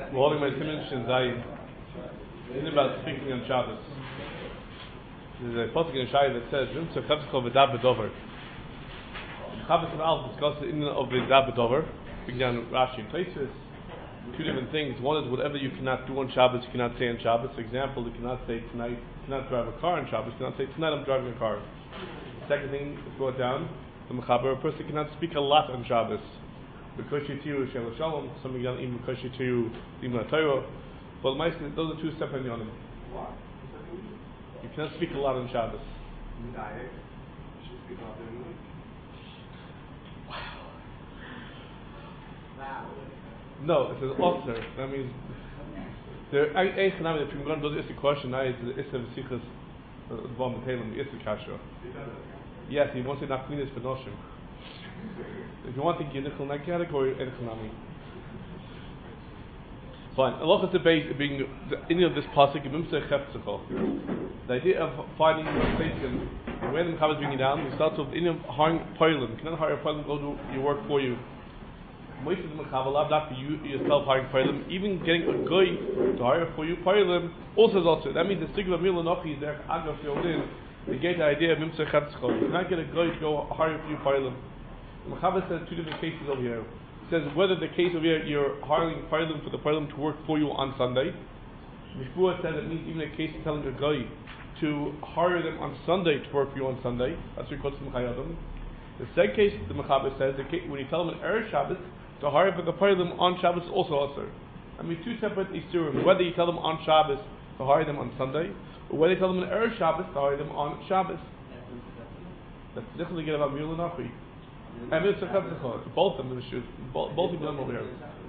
We're holding my Siman Shin Zayin. It's about speaking on Shabbos. There's a pasuk in Shai that says, "Vim tzachevzko v'dab b'dover." Shabbos and Al discuss the inyan of v'dab b'dover. Began Rashi and Tosfos. Two different things. One is whatever you cannot do on Shabbos, you cannot say on Shabbos. For example, you cannot say tonight, you cannot drive a car on Shabbos. You cannot say tonight I'm driving a car. The second thing is brought down, the Mechaber, a person cannot speak a lot on Shabbos. Because you tiru shel shalom, some of even because you tiru limud Torah. But those are two separate yonim. What? You cannot speak a lot on Shabbos. No, it says officer. That means there. If you're going to do this question, now it's the Issa V'Sichas Dvar M'Telim, the Issa Kasha. Yes, he wants to not clean his Penoshim. If you want to get Nichel Nek category, Echanami. Fine. Allah is being the any of this pasuk the idea of finding a mistaken where the Mechaber is bringing down. We start with Inyam hiring Poilim. You cannot hire a Poilim go do your work for you. Most of the Mechaber, not for you yourself hiring Poilim, even getting a guy to hire for you Poilim also is also. That means the stigma of Mila Nochi is there. Agaf filled in. They get the idea of Mimsa Chatzchol. You cannot get a guy to go hire for you Poilim. The Mechaber says two different cases over here. It says whether the case over here you're hiring Poilim for the Poilim to work for you on Sunday. Before it says it means even a case of telling a guy to hire them on Sunday to work for you on Sunday. That's what we call Simchayadam. The second case, the Mechaber says, when you tell them an Erev Shabbos to hire for the Poilim on Shabbos is also also. I mean, two separate Isurim. Whether you tell them on Shabbos to hire them on Sunday, or whether you tell them an Erev Shabbos to hire them on Shabbos. That's different to get about Mila Nachi. And both of them, both of them over here.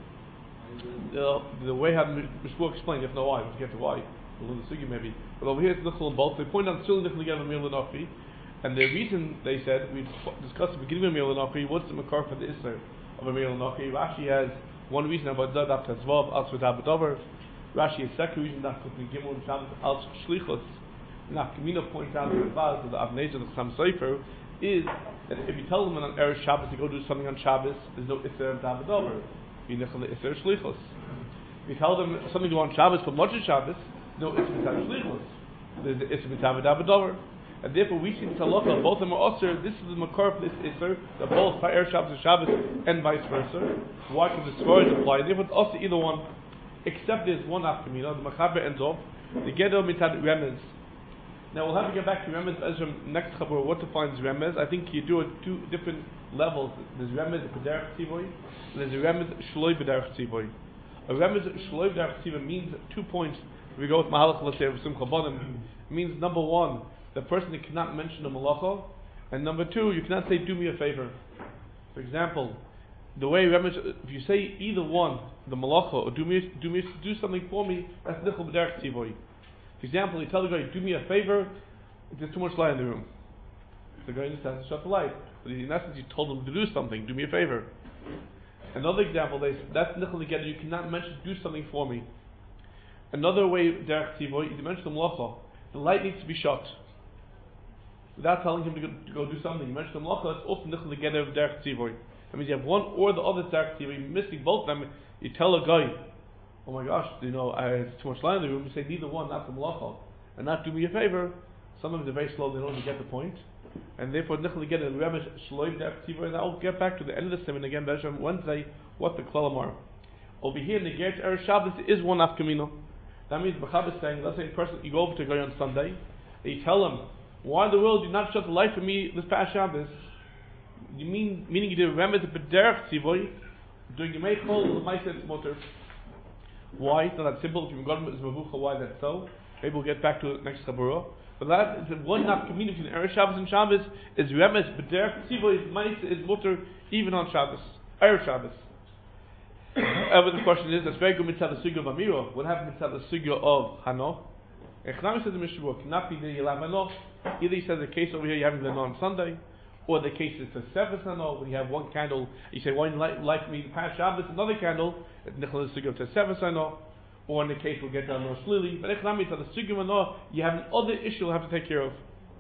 The way how Mishpur explained, you have to know why. Let's get to why. We'll learn the sugi maybe. But over here it's Nichel on both. They point out still Nichel again of Mila Nachi. And the reason they said, we discussed at the beginning of Mila Nachi, what's the makar for the Isser of a Mila Nachi? Rashi has one reason about Zadab Tazvav, Al Svedab Dover. Rashi has second reason that could be Gimel and Shabbos Al Shlichus. Nafkamina points out in the Vaz of the Avnei of the Cham Sefer is that if you tell them on Erev Shabbos to go do something on Shabbos, there's no Isser of Davidover. You know the Isser Shlichus. If you tell them something to do on Shabbos for Moshe Shabbos, no Isser Mitzvah Shlichus. There's the Isser Mitzvah Davidover. And therefore we see the Halacha, both of them are Osir. This is the Makar for this Isser, that both by Erev Shabbos and Shabbos and vice versa. Why? Because the Sforah apply. Therefore it's Osir either one, except there's one Afkamina, the Mechaber ends off, the Gedel Mitad Remez. Now we'll have to get back to Remez Ezra next Chabur, what defines Remez. I think you do it two different levels. There's Remez B'derech Tzivoy, and there's a Remez Shloi B'derech Tzivoy. A Remez Shloi B'derech Tzivoy means 2 points. If we go with Mahalach, let's say, of Simcha Bonim, means number one, the person that cannot mention the Malacha, and number two, you cannot say, do me a favor. For example, the way Remez, if you say either one, the Malacha, or do something for me, that's Nichel B'derech Tzivoy. For example, you tell the guy, do me a favor, there's too much light in the room. The guy just has to shut the light. But in essence, you told him to do something, do me a favor. Another example, that's Nichel together, you cannot mention, do something for me. Another way, Derech Tzivoy, you mention the Malacha, the light needs to be shut. Without telling him to go do something, you mention the Malacha, it's also Nichel together of Derech Tzivoy. That means you have one or the other Derech Tzivoy, you're missing both of them, you tell a guy, oh my gosh, I have too much light in the room. You say neither one, not the malacha, and not do me a favor. Some of them are very slow; they don't even get the point, and therefore nichel again and Remesh Shloim Derech Tzivoy. And I'll get back to the end of the sermon again, Bezram Wednesday. What the klalam are over here in the Geret Erev Shabbos is one afkamino. That means Mechaber is saying, let's say a person you go over to a guy on Sunday, and you tell him, why in the world did you not shut the light for me this past Shabbos? Meaning you did Remesh Derech Tzivoy doing your meichol the ma'aser motor. Why? It's not that simple. If you've got is mavucha, why that's so? Maybe we'll get back to it next Chabura. But that is one not community between Erev Shabbos and Shabbos is Remes B'derech Tzivoy is mutter even on Shabbos, Erev Shabbos. However, the question is, that's very good mitzvah the sugya of Amira. What happens mitzvah the sugya of Hanoch? Echnami says the Mishnah cannot be the Yelav Hanoch. Either he says the case over here you having the on Sunday, or the case is the Sefer Hanoch when you have one candle. You say, why didn't you light me the past Shabbos another candle? Nicholas Sugya to Sefer Hanoch, or in the case we'll get down more slowly. But Echnami says the Sugya Hanoch you have another issue you'll have to take care of.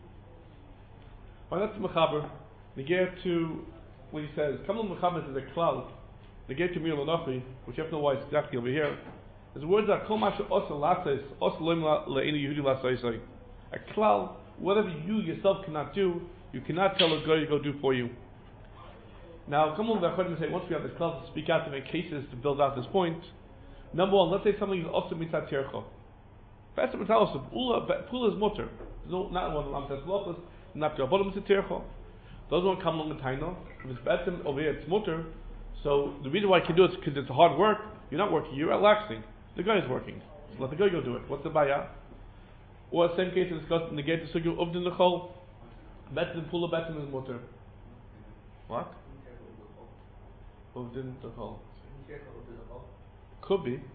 Well, that's the Mechaber. We get to when he says, "Come on, Mechaber" is a cloud. They get to Mir Lanachi, which you have to know why it's exactly over here. His words are kol mashu osa latzes, osa loim le'enu Yehudi latzes. A klal, whatever you yourself cannot do, you cannot tell a guy to go do for you. Now, come on, the Acharonim say, once we have the klal to speak out to make cases to build out this point. Number one, let's say something is osa mitzat tircha. Best of also, pula is mutter. No, not one of the says lochus, not the bottom mitzat tircha. Those won't come along the taino. If it's better over here, it's mutter. So the reason why I can do it is because it's hard work. You're not working, you're relaxing. The guy is working. So let the guy go do it. What's the baya? Or the same case is discussed in the gate to sugyu uvdin lechol. Betzim pula betzim is mutter. What? Uvdin lechol. Could be.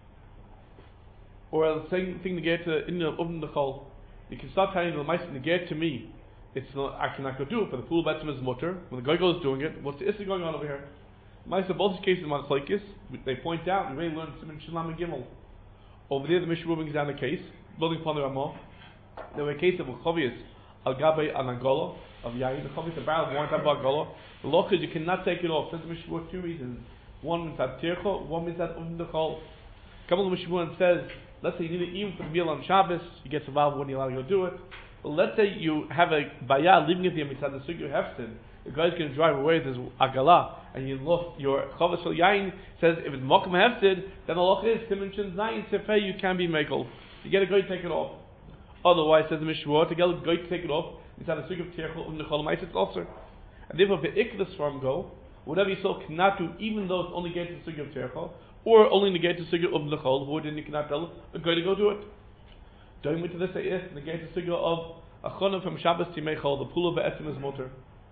Or the same thing the gate to in the uvdin lechol. You can start telling the mice in the gate to me. It's not, I cannot go do it, but the pula betzim is mutter. When the guy goes doing it, what's the issue going on over here? Ma'aseh, both cases, Machlokes, they point out, we really learned Siman Shalom and Gimel. Over there, the Mishnah brings down the case, building upon the Ramah. There were a case of Chavius al Gabe al Angola, of Yain, the Chavius, a barrel of one type of Angola. The law is you cannot take it off. Says the Mishnah for two reasons. One means that Tircha, one means that Uvdachol. Come on, the Mishnah says, let's say you need it even for the meal on Shabbos, you get survival when you're allowed to go do it. But let's say you have a Bayah leaving it there, mitzad the Sugya Hefstin. The guy's going to drive away with his Agala, and you lost your Chavis Shal Yain, says if it's Mokum Hefsid, then the loch is Siman Shin Zayin Sefei, you can be Mekel. You get a guy to take it off. Otherwise, says the Mishwar, to get a guy to take it off, it's had a Sugya of Tirchel, Nechol Mais, it's also. And therefore, the Ikdas from go, whatever you still cannot do, even though it's only getting the Sugya of Tirchel, or only negate the Sugya of Nechol, who then you cannot tell a guy to go do it. Going into this, say yes, negate the Sugya of Achonah from Shabbos Timechol, the Pula Be'etzim is Motor.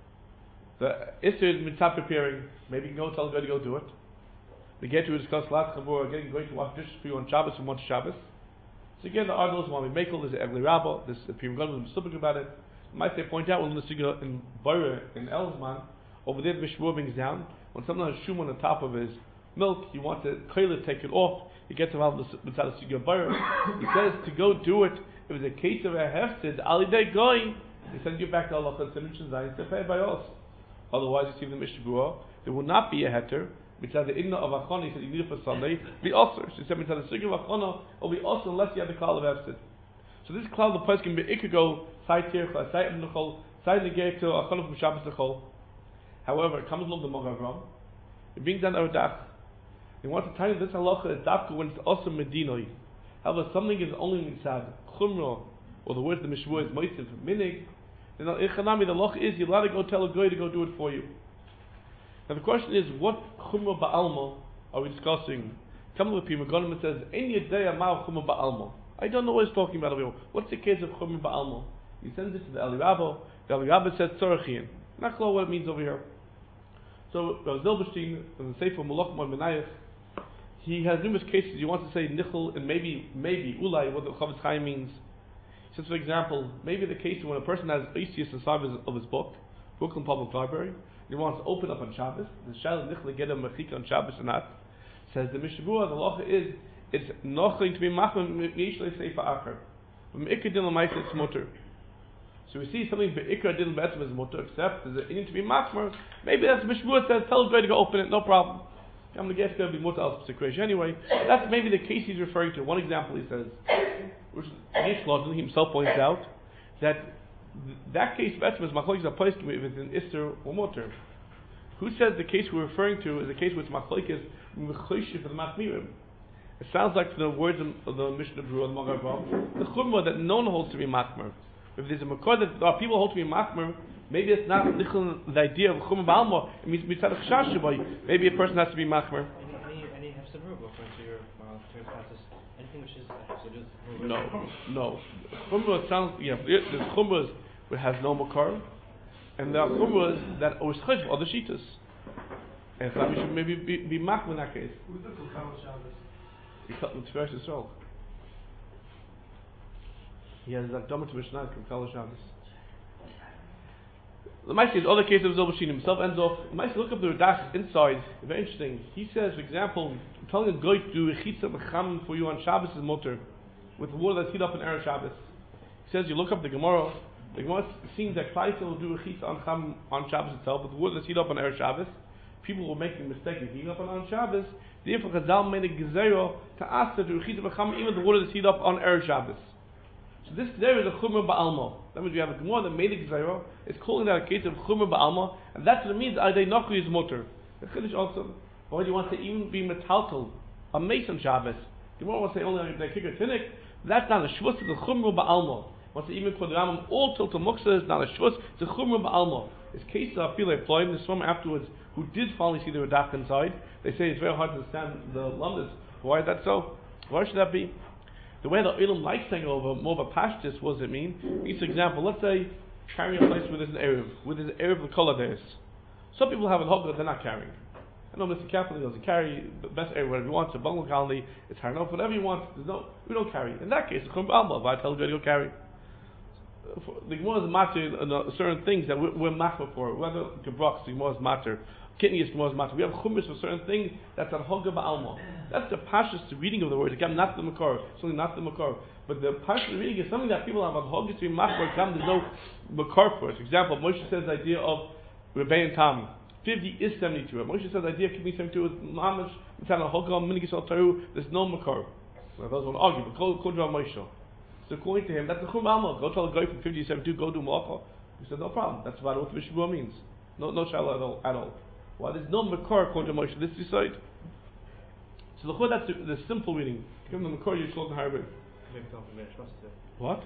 The Isser is mitzvah preparing. Maybe you can go tell the guy to go do it. The get to discuss last Chavur again, going to wash dishes for you on Shabbos and one Shabbos. So again, the articles want to be makel. There's Egli Rabba. There's the Pirim Gadol was specific about it. Might say point out when the Sugya in Boyer in Elsman over there the Mishmur brings down when someone has shum on the top of his milk, you want the koiler to take it off. He gets involved with the Sugya Boyer. He says to go do it. If it's a case of a hefted Ali Day going, he sends you back to Allah and Siman Zayin to pay by us. Otherwise, you see the Mishnah Berurah, there will not be a heter. Mitzad the Inna of Achon, he said you need it for Sunday, be also. She said mitzad the Sugya of Achon will be also unless you have the cloud of Hefsid. So this cloud of the place can be Ikago, Sai Tircha, Sai Ibn Nechol, Sai Negeh to Achon from Shabbos Nechol. However, it comes along the Mogavram. It brings down Erdach. He wants to tell you this halacha is dafka when it's also Medinoi. However, something is only mitzad Chumrah, or the words the Mishmur is Moisiv Minig. Then the loch is you're allowed to go tell a guy to go do it for you. Now the question is, what chumrah ba'alma are we discussing? Come with Pima Gonim and says, "Ein yedei amal chumrah ba'alma." I don't know what he's talking about over here. What's the case of chumrah ba'alma? He sends it to the Eli Rabba. The Eli Rabba says tzorachin. Not clear what it means over here. So Rav Zilberstein from the Sefer Malach Menayach, he has numerous cases. He wants to say nichel and maybe ulai, what the Chavetz Chaim means. So, for example, maybe the case when a person has Oisius inside of his book, Brooklyn Public Library, he wants to open up on Shabbos, the Shal Nichle get a Mechika on Shabbos or not, says the Mishnah Berurah, the law is, it's not going to be Machman Mishlei Seifa Acher. From Ikar Din L'Maisa it's Mutter. So we see something for Ikar Din L'Betzim is Mutter, except there's a need to be Machmer. Maybe that's the Mishnah Berurah says, tell the guy to go open it, no problem. I'm going to guess it's going to be Mutter al situation anyway. That's maybe the case he's referring to. One example he says, which Yesh Lodin himself points out that that case of Etzim is Machlokes are placed if it's an Isser or Mutter. Who says the case we're referring to is a case which Machlokes Mechoshev for the Machmirim? It sounds like from the words of the Mishnah Berurah, the Magav, the Chumrah that no one holds to be Machmer. If there's a Makor that people hold to be Machmer, maybe it's not the idea of Chumrah Ba'alma. It means Mitzad Chashash. Maybe a person has to be Machmer. Any Hefsed Ruba according to your classes? Anything which is Hefsed? No. Chumrah sounds, there's Chumrahs which has no Makor, and there are Chumrahs that are Chayv other Shitas. And so we should maybe be Machmer in that case. Who's the Kulkal Shabbos? He cut with Tiferes Yisrael. He has that Dhamma to Mishnah from Kal Shabbos. The Ma'aseh, other case of Zilbershin himself ends off. The Ma'aseh, look up the Radak inside. Very interesting. He says, for example, telling a guy to do Rechitza Mecham for you on Shabbos is mutter, with water that's heated up in Erev Shabbos. He says, you look up the Gemara. The Gemara seems that Klaisel will do Rechitza on Shabbos itself, with water that's heated up on Erev Shabbos. people were making mistakes heating up on Shabbos. Therefore, Chazal made a gezerah to ask her to reach the bechama even the water that's heated up on Erev Shabbos. So this gezerah is a chumrah ba'alma. That means we have a gemara that made a gezerah. It's calling that a case of chumrah ba'alma, and that's what it means. Adei Nachri is mutter. The Chiddush also, why do you want to even be metaltal a mason Shabbos? Gemara wants to say only on the kicker tinnik. That's not a shvus. It's a chumrah ba'alma. Wants to even put the Rambam all till muksa is not a shvus. It's a chumrah ba'alma. It's cases I feel like applying this one afterwards who did finally see the redact inside. They say it's very hard to understand the lumdus. Why is that so? Why should that be? The way the Ilam likes saying over more of a pashtus, what does it mean? For example, let's say carrying a place where there's an Erev the color days. Some people have a hogla they're not carrying. I know Mr. Kaplan doesn't carry the best area whatever he wants, a bungalow colony, it's hard enough, whatever you want, we don't carry. In that case, it's Chum Alma, if I tell you to go carry. The Gemara is matter in certain things that we're machma for, whether Gebrach, the Gemara is matter, Kidney is Gemara is matter. We have chumash for certain things that's at Hogga Ba'alma. That's the pashas reading of the word, again, not the Makar, something not the Makar. But the pashas reading is something that people have at Hogga to be machma, there's no Makar for it. For example, Moshe says the idea of Rebbein Tam. 50 is 72. Moshe says the idea of keeping 72 is mamash, mitzvah Hogga, minigis al Taru, there's no Makar. So those want to argue, but Kol Moshe. So according to him, that's the Chum Alma. Go tell a guy from 50 to 72, go do Malacha. He said, no problem. That's about what the Mishabua means. No shala at all. Well, there's no Makar according to Moshe. This decide. So that's the simple reading. Give him the Makar, you shall Harvard. What?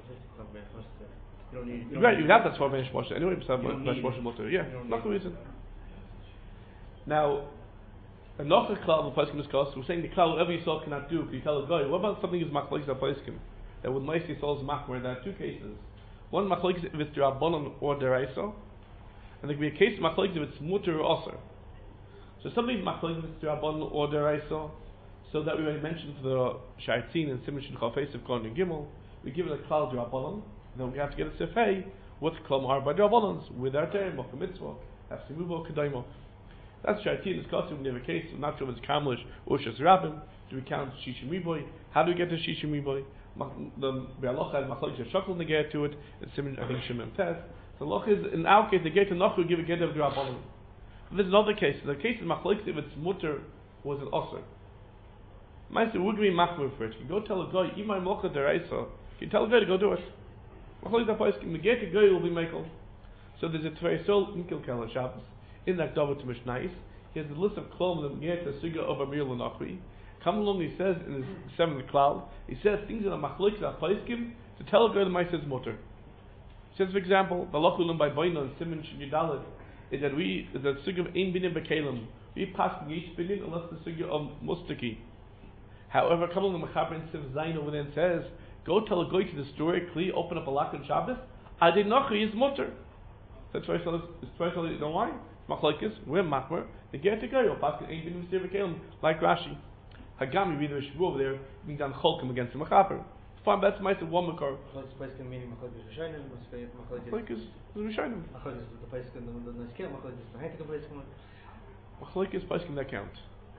Right, you have that for Benish Moshe. Anyway, besides Benish Moshe Mutter. Yeah, not the reason. Now, another cloud of Paiskim discussed, we're saying the cloud, whatever you saw cannot do, because you tell a guy, what about something is Machlokes of Paiskim? That would nicely solve Machmer. There are two cases. One Machlokes if it's D'Rabbanan or D'Oraisa, and there could be a case of Machlokes if it's Mutter or Aser. So somebody's Machlokes if it's D'Rabbanan or D'Oraisa, so that we already mentioned for the Shaitzin and Simon Chafes of Kohen and Gimel, we give it a cloud D'Rabbanan, then we have to get a Sefei, what Klom are by D'Rabbanans, with our Terem, Mocha Mitzvah, have Simubo, Kedaimo. That's Shaitzin discussing. We have a case, I'm not sure if it's Kamlish or Shas Rabbim. Do we count Shishim Riboy? How do we get to Shishim Riboy? The Be'alocha has Machlokes Shakal Negeh to it. It's Simon, I think, Shimon Tes. So Loch is, in our case, the Geh to Nachu give a Geh of D'Rabbanan. There's another case. The case is Machlokes if it's Mutter or is it Aser. Meister would be Machmer for it. You go tell a guy, Imay Mocha D'Oraisa. You tell a guy to go do it. Machlokes HaPaiskim, the Geh to Goy will be Mekel. So there's a Tfei Sol Mikil Kala Shabbos. In that Davar to Mishnais, he has a list of klom that get the suga of Amir Lanachri. Come along, he says in his seventh cloud, he says things in a machlokes apaiskim to tell a guy the mice says mutter. He says, for example, the lachulim by Boina and Simon Shinidalid is that the suga of ein binim bekalim. We pass each binim unless the suga of mustaki. However, come along the Mechaber and Siv Zayin over there and says, go tell a guy to the story, Kli, open up a lach on Shabbos, Adei Nachri is mutter. That's why you know why? Machlokes, we're machmer. The get to go, pass ain't been mistaken like Rashi. Hagami read the Shavu over there, being done cholkim against the Mechaber. Fine, that's my one Makar. Machlokes meaning Machlokes Rishonim, Machlokes is Rishonim. Machlokes the Paiskim the Neskil, Machlokes the Heintik Paiskim. Machlokes Paiskim that count.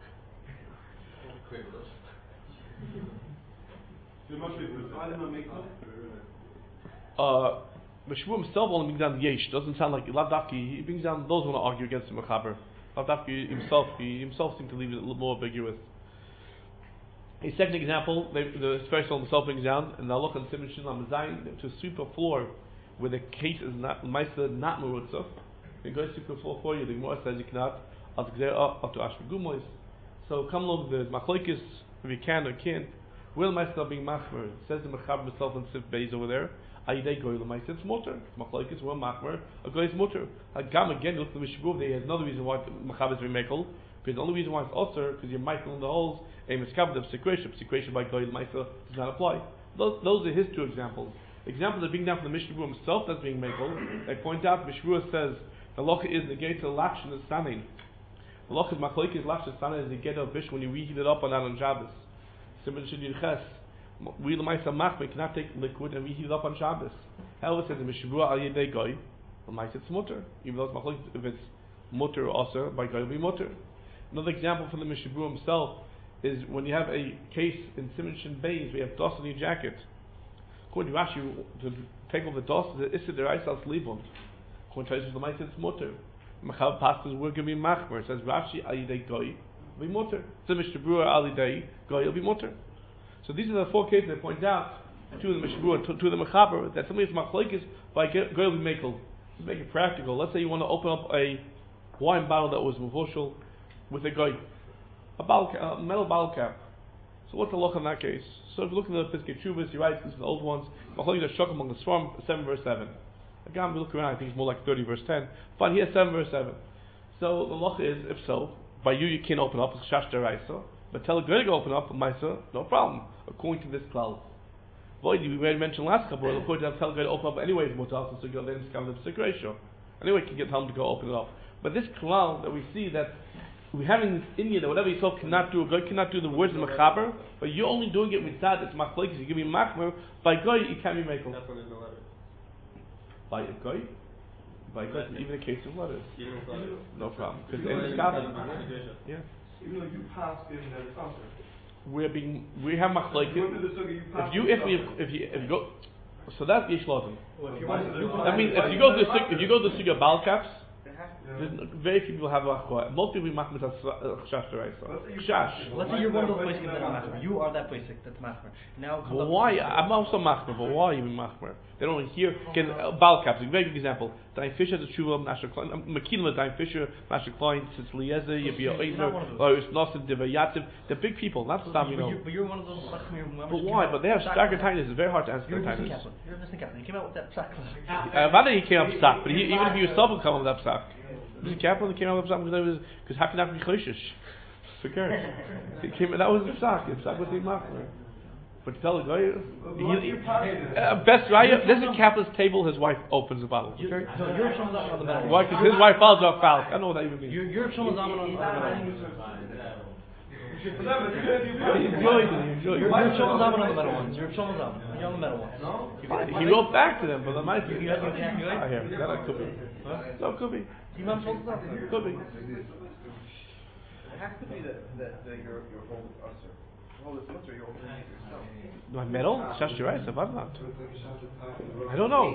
The Shavu himself only brings down the Yesh. Doesn't sound like Lavdafki. He brings down those who want to argue against the Mechaber. Lavdafki himself seemed to leave it a little more ambiguous. A second example, the first one himself brings down, and I'll look on Simon Shinam Zayin to sweep a floor where the case is not Maisa not Murutza. You go sweep a floor for you. The Gemara says you cannot. Up to Ashma Gumois. So come along the Machlokes if you can or can't. Will Maisa being Machmer? It says the Mechaber himself and Sif Beis over there. Ayidei goy l'maisa it's mutter. Machlokes were machmer. A goy is mutter. Hagam again look at the Mishabur. There is another reason why Mechaber is remekel. Because the only reason why it's osir because you're michael in the holes. A miskav of secretion by goy l'maisa does not apply. Those are his two examples. The example that being down from the Mishabur himself that's being mekel. They point out Mishabur says the locha is the gate to lach and the sanin. The locha is machlokes lach and sanin is the gate of bish when you reheat it up on that on Shabbos. Simon Shidin Ches. We the Maisa Machmer cannot take liquid and reheat it up on Shabbos. However, it says in Mishabura al Yedei Goy, the Maisa it's mutter. Even though it's machlokes, if it's mutter or aser, by Goy will be mutter. Another example from the Mishabura himself is when you have a case in Simon Shin Beis, we have dust on your jacket. According to Rashi, to take off the dust, is Issa Deraisa Slibon. According to the Maisa it's mutter. Mechaber passes we're going to be machmer. It says Rashi alidei goy will be mutter. So Mishnah Berurah alidei goy will be mutter. So these are the four cases that point out to the Mishnah Berurah, to the Mechaber, that somebody's machlokes by goy will be makel. Let's make it practical. Let's say you want to open up a wine bottle that was mevushal with a goy, a metal bottle cap. So what's the look in that case? So if you look in the Piskei Teshuvos, you write these are the old ones. Machlokes are shok among the Sfarim, 7 verse 7. Again, we look around, I think it's more like 30 verse 10. But here 7 verse 7. So the loch is, if so, by you can't open up, it's chash deraisa. But tell a girl to open up, Maisa, no problem, according to this klal. Void, we already mentioned last couple, according to tell a girl to open up anyways, mutas, so you'll then discover the psik ratio. Anyway, you can get home to go open it up. But this klal that we see that we're having this Indian that whatever you talk cannot do, a guy cannot do the words of Mechaber, but you're only doing it with that, it's machlokes, you give me machmer, by guy you can't be makel. By a guy? By guy, even in the case of letters. No problem. Because in the yeah. Even though you pass in that answer. We have machlokes. If you go, so that's yishlotim. I mean, if you go to the sugya bal caps, very few people have a most people machmer chash deraisa. Chash. Let's say you're one of those places that are machmer. You are that place that's machmer. Now, well, why? I'm also machmer, but why even machmer? They don't hear. Bal caps. A very good example. Dain Fisher, the Tshuva, Nasher Klein, Makina, Dain Fisher, Nasher Klein, Tzitz Yebi Oizer, or Nosim Devayativ. They're big people, not Stam, you know. But you're one of those machmer. But why? But they have staggered tinies. It's very hard to answer their tinies. You're a Mr. Kaplan. He came out with that psak. Rather he came up with psak, but even if he yourself would come up with that psak. Mr. Kaplan came up with psak because how can that be choshish? That was the psak. The psak was the machmer. But to tell the guy, best right. This is Kaplan's table. His wife opens the bottle. Okay? You're Shlomo on the metal. Why? Because his wife follows off foul. I don't know what that even means. You're Shlomo Zalman on the metal. You're Shlomo Zalman on the metal ones. You're Shlomo Zalman. You're on the metal ones. He wrote back to them, but the might be. You I hear. That could be. No, could be. Could be. It has to be that your whole usher. Well, it's mutter, you're opening it yourself. No, metal? Shash right, not. I don't know.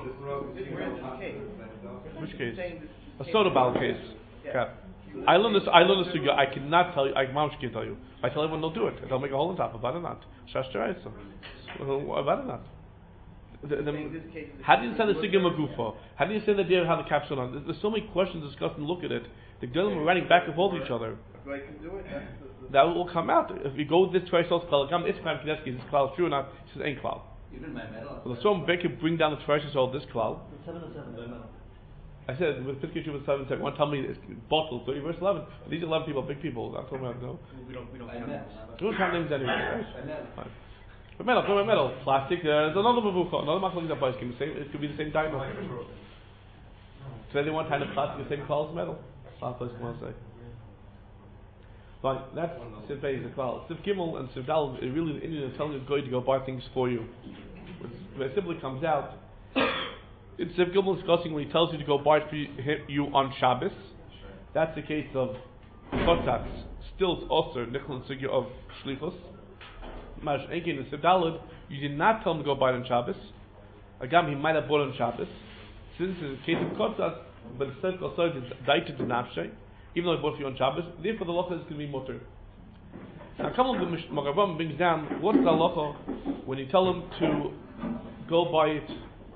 Which case? A soda bottle case. Yeah. I learned this sugya. I cannot tell you. I can't tell you. If I tell everyone, they'll do it. They'll make a hole in top of it. Not. Shash right. About not. How do you send the sugya magufa? How do you send the deer how the capsule on? There's so many questions discussed and look at it. The Gedolim are running back and forth to each other. That will come out. If you go with this twice also klal, it's Chaim Knesset, is this klal true or not? He says ain't klal. Even my metal. Well, some Beck can bring down the twice all this klal. 7 to 7. I said with Piskei Teshuvos 7 said one tell me it's bottle 30 verse 11. But these 11 people are big people. That's what I'm no. We don't Don't count names anyway. Fine. But metal, plastic. There's another mavucha, another machlokes that price it could be the same diamond. So they want kind of plastic, the same klal as metal. Last place I want to say. Fine, that's Siv Beis the klal. Siv Gimel and Siv Dal is really the Indian telling you to go buy things for you. Where it simply comes out, it's Siv Gimel discussing when he tells you to go buy it for you on Shabbos. That's the case of Chotzatz. Still it's also Nichol and Sugya of Shlichus. Mash Enkin and Siv Dalad, you did not tell him to go buy it on Shabbos. Agam, he might have bought it on Shabbos. Since it's a case of Chotzatz, but it says also it's daita to nafshe, even though it bought for you on Shabbos, therefore the halacha is going to be mutter. Now, come on, the Magen brings down what's the halacha when you tell him to go buy it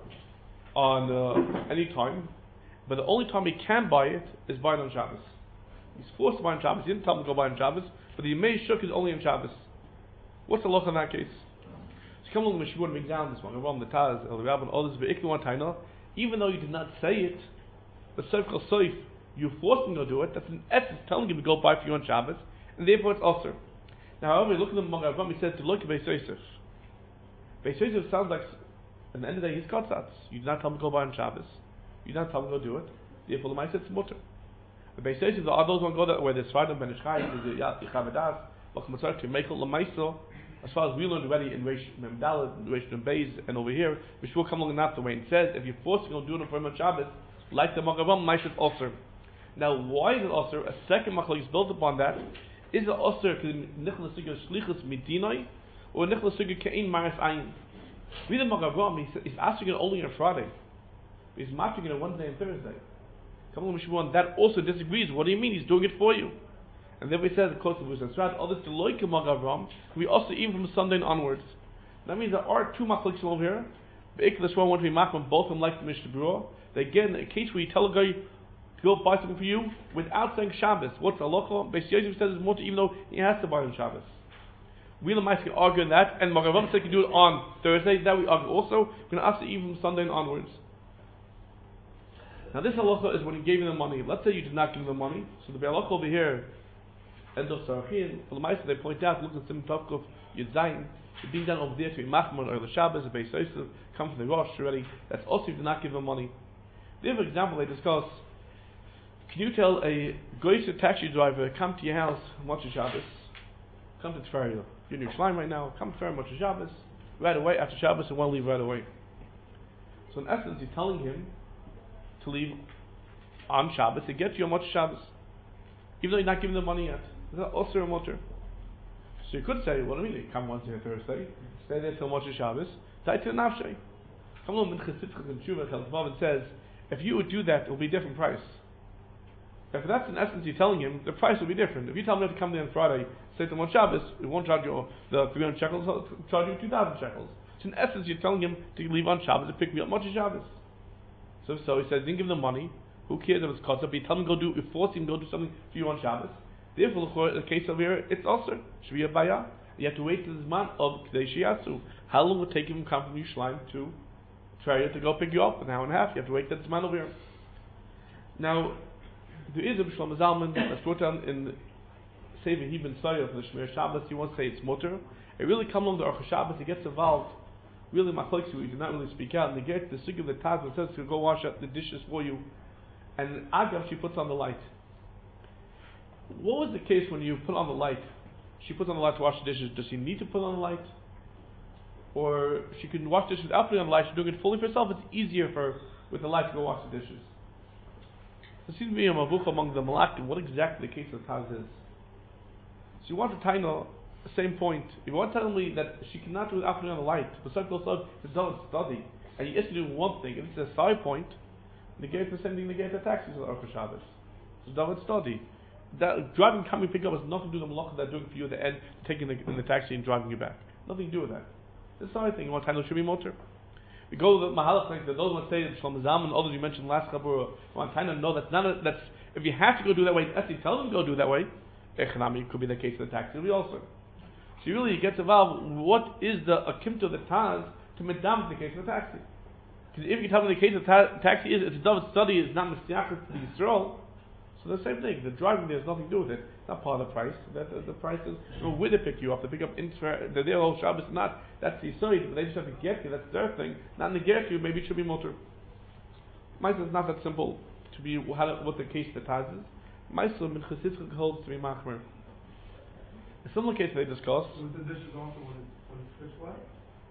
on any time, but the only time he can buy it is buy it on Shabbos. He's forced to buy it on Shabbos. He didn't tell him to go buy it on Shabbos, but the Yemei Shuk is only on Shabbos. What's the halacha in that case? So come along, the Mishmur brings down this Magen, the Taz, the Rabbin, all this Be'iknu Taina, even though you did not say it, but Sevkal Soif, you forced him to do it. That's an essence telling him to go buy for you on Shabbos, and therefore it's also. Now, however, look at the Magen. He says to look at Beis Yosef. Beis Yosef sounds like at the end of the day he's Kotzatz. You did not tell him to go buy on Shabbos. You did not tell him to go do it. Therefore, the Ma'aseh it's mutter. The Beis Yosef are those who go that where there's Svardim Ben Ishchai, there's Yichavadas, Lachmatzar to Mekel Lamaisa. As far as we learned already in Reish Mem Daled, Reish Mem Beis, and over here, which will come along enough the way it says if you're forcing him to do it for him on Shabbos, like the Magen Ma'aseh also. Now, why is it also? A second machlokes is built upon that. Is it also because Nichol Sugya Shlichus Midinai or Nichol Sugya Kein Maris Ayin? Read the Magen, he's asking it only on Friday. He's matching it on Wednesday and Thursday. Come on, Mishmuan, that also disagrees. What do you mean? He's doing it for you. And then we said, of course, the Busasrat, others to loike Magavram, we also even from Sunday and onwards. That means there are two machliks over here. The Ikla Shwan want to be machman, both of them like the Mishnah Berurah. They get in a case where you tell a guy to go buy something for you without saying Shabbos. What's halacha? Beis Yosef says it's mutter even though he has to buy on Shabbos. We the mice can argue on that, and Magavram said he can do it on Thursday. That we argue also. We're going to ask it even from Sunday and onwards. Now this halacha is when he gave you the money. Let's say you did not give him the money. So the halacha over here, end of Sarachin, for the mice they point out, look at Sim Tavkov Yud Zayin, being done over there to be Machman or the Shabbos, the Beis Yosef, come from the Rosh already. That's also if you did not give him money. The other example they discuss, can you tell a Goyser taxi driver, come to your house, watch a Shabbos, come to Tferia, you're in your Yerushalayim right now, come to Tferia, watch a Shabbos, right away after Shabbos and want to leave right away. So in essence, you're telling him to leave on Shabbos to get you on watch Shabbos, even though you're not giving the money yet. Is that also a mutter? So you could say, well, I mean, you come once here Thursday, stay there till watch Shabbos, tie to the nafshay. Come on, Minchas Sitzchak and Tshuva, Chalzvav says, if you would do that, it will be a different price. If that's in essence you're telling him, the price will be different. If you tell him to come there on Friday, say to him on Shabbos, it won't charge you the 300 shekels, it'll charge you 2,000 shekels. So in essence you're telling him to leave on Shabbos and pick me up Motzei Shabbos. So he says, didn't give him the money, who cares if it's cost up, you tell him you force him to go do something for you on Shabbos. Therefore, the case over here, it's also, should be a bayah. You have to wait till the man of K'dei Shiyasu. How long will it take him to come from Yerushalayim to try to go pick you up? An hour and a half. You have to wait till this man over here. Now, there is a Shlomo Zalman that's brought down in Sefer Hibin Sayah for the Shmir Shabbos. He wants to say it's mutter. It really comes along the Aruch Shabbos. He gets involved. Really, Machlokes, we do not really speak out. And they get the Sugya of the Taz that says to go wash up the dishes for you. And Agav, she puts on the light. What was the case when you put on the light? She puts on the light to wash the dishes. Does she need to put on the light? Or she can wash dishes without putting on the light. She's doing it fully for herself. It's easier for her with the light to go wash the dishes. There seems to be a mavuch among the Malakim. What exactly the case of Taz is? So you want to tie the same point. If you want to tell me that she cannot do it without putting on the light, the circle of it's done study, and you have to do one thing. If it's a side point, negate the same thing, negate the taxis of Aruch Shabbos. It's done study. That driving, coming, pick up has nothing to do with the malacha they're doing for you at the end, taking in the taxi and driving you back. Nothing to do with that. This is the other thing. You want to should be motor. We go to the mahalach like that. Those who say that Shlomo Zalman and others you mentioned last couple. Want to know that's not that's if you have to go do that way, actually tell them to go do that way. Economic could be the case of the taxi. We also. So you really get involved. What is the akimto of the Taz to medam the case of the taxi? Because if you tell me the case of taxi is it's a double study, it's not mistyachas to the Yisrael. So the same thing. The driving there has nothing to do with it. It's not part of the price. The price is where they pick you up. They pick up the their whole Shabbos. Not that's the side, but they just have to get you. That's their thing. Not negate you. Maybe it should be motor. Ma'aseh is not that simple to be what the case that Taz is. Ma'aseh Minchas Sitzchak holds to be machmer. A similar case they discussed. Was the dishes also when it's pitch black?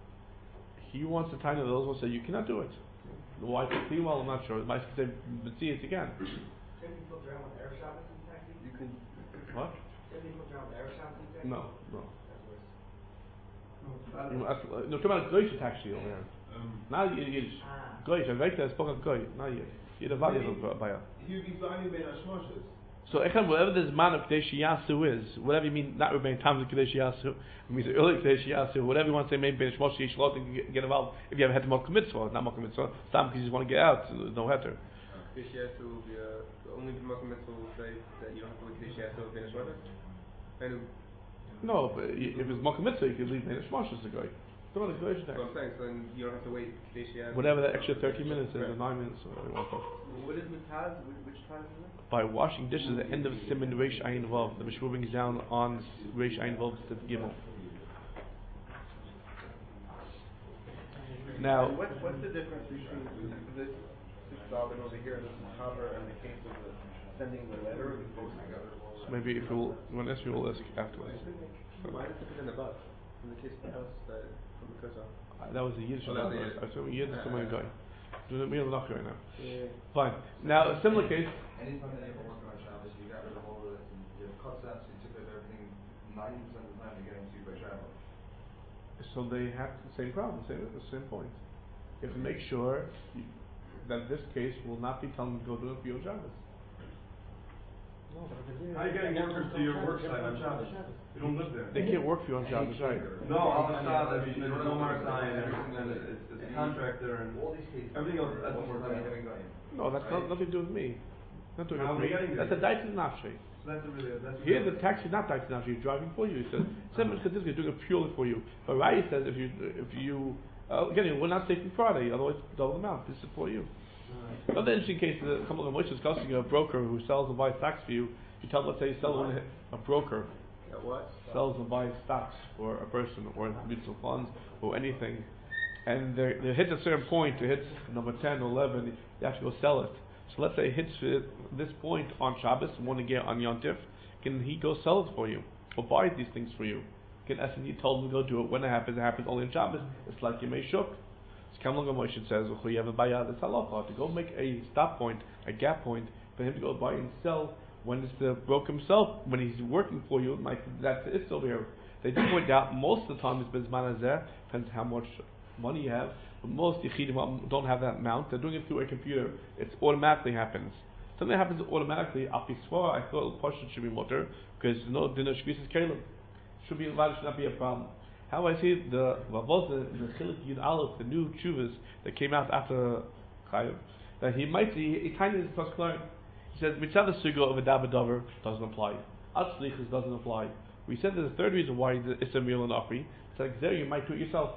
He wants to tie to those who say you cannot do it. The wife will see well. I'm not sure. Ma'aseh say, but see it again. Can you flip around with air Shabbos in taxi? You can. What? Can you flip around with air Shabbos in taxi? No. That's worse. No, come on, Goyish taxi over here. Now Yiddish. Goyish, I write that spoken Goy. Now Yiddish value of Baya. You be buying made Hashmoshes. So, whatever this man of K'dei Shiyasu is, whatever you mean, not Rebbein Tam of K'dei Shiyasu, it means early K'dei Shiyasu, whatever you want to say, maybe Ben Shmosh Yishlot and get involved. If you have a heter Malkum Mitzvah, not Malkum Mitzvah, Stam because you just want to get out, so there's no heter. K'dei Shiyasu will be the only Malkum Mitzvah will say that you don't have to leave K'dei Shiyasu of Ben Shmosh. No, but if it's Malkum Mitzvah, you can leave Ben Shmosh as a guy. So I'm saying, so then you don't have to wait K'dei Shiyasu. Whatever the extra 30 minutes is, or 9 minutes, or whatever you want to. What is the Taz? Which Taz is it? By washing dishes at the end of Siman Reish Ayin Vav. The Mishmur brings down on Reish Ayin Vav to Gimel. Now, What's the difference between this Daven over here, this Chaber, and the case of the sending the letter? so maybe if you want to ask, you will ask afterwards. Why did they put in the bus? In the case of the house from the Kusa? That was the Yiddish. Oh, that was the Yiddish. I assume Yiddish is somewhere going. Do the meal right now. Yeah. Fine. Now, a similar case. Anytime that you ever work on Shabbos, you got rid of all of this, and you have cuts out, so you took out everything 90% of the time you're getting to by travel. So they have the same problem, the same point. You have to make sure that this case will not be telling them to go do it for your Shabbos. No, but if it's How are you getting workers to your work site on Shabbos? You don't live there. They can't work for you on Shabbos, right? No, on the Shabbos, there's no Marzai and it's a contractor and everything else doesn't work there. No, that's nothing to do with me. Not doing it How with are we me. getting That's a there? Daitin Nafshi. So that's Here the taxi is not Daitin Nafshi, he's driving for you. He says, Simon Chazizka is doing it purely for you. But Rai says if you again, we're not taking Friday, otherwise double the amount. This is for you. Another interesting case is a couple of Moshe discussing a broker who sells and buys stocks for you. You tell, let's say, you sell a broker What? sells and buys stocks for a person or mutual funds or anything, and they hit a certain point, it hits number 10 or 11, you have to go sell it. So let's say it hits this point on Shabbos, want to get on Yom Tif, can he go sell it for you or buy these things for you? Can S&D told him to go do it when it happens only on Shabbos. It's like Yemei Shuk. So Kamlanga Moshe says, you have a bayah, this halacha, to go make a stop point, a gap point, for him to go buy and sell when it's the broker himself, when he's working for you, that's it's over here. They do point out most of the time it's Bizman Azeh, depends how much money you have, but most Yechidim don't have that amount. They're doing it through a computer. It automatically happens. Something happens automatically. Afiswa, I thought Pashut should be mutter because no dinner shvisas kelim should be allowed. Should not be a problem. How I see the Chilik Yud Aleph, the new chuvas that came out after Chayav, that he might see he kind of is clear. He says mitzvah suga of a dabadover doesn't apply. Atzlichus doesn't apply. We said there's a third reason why it's a meal and achri. It's like there you might do it yourself.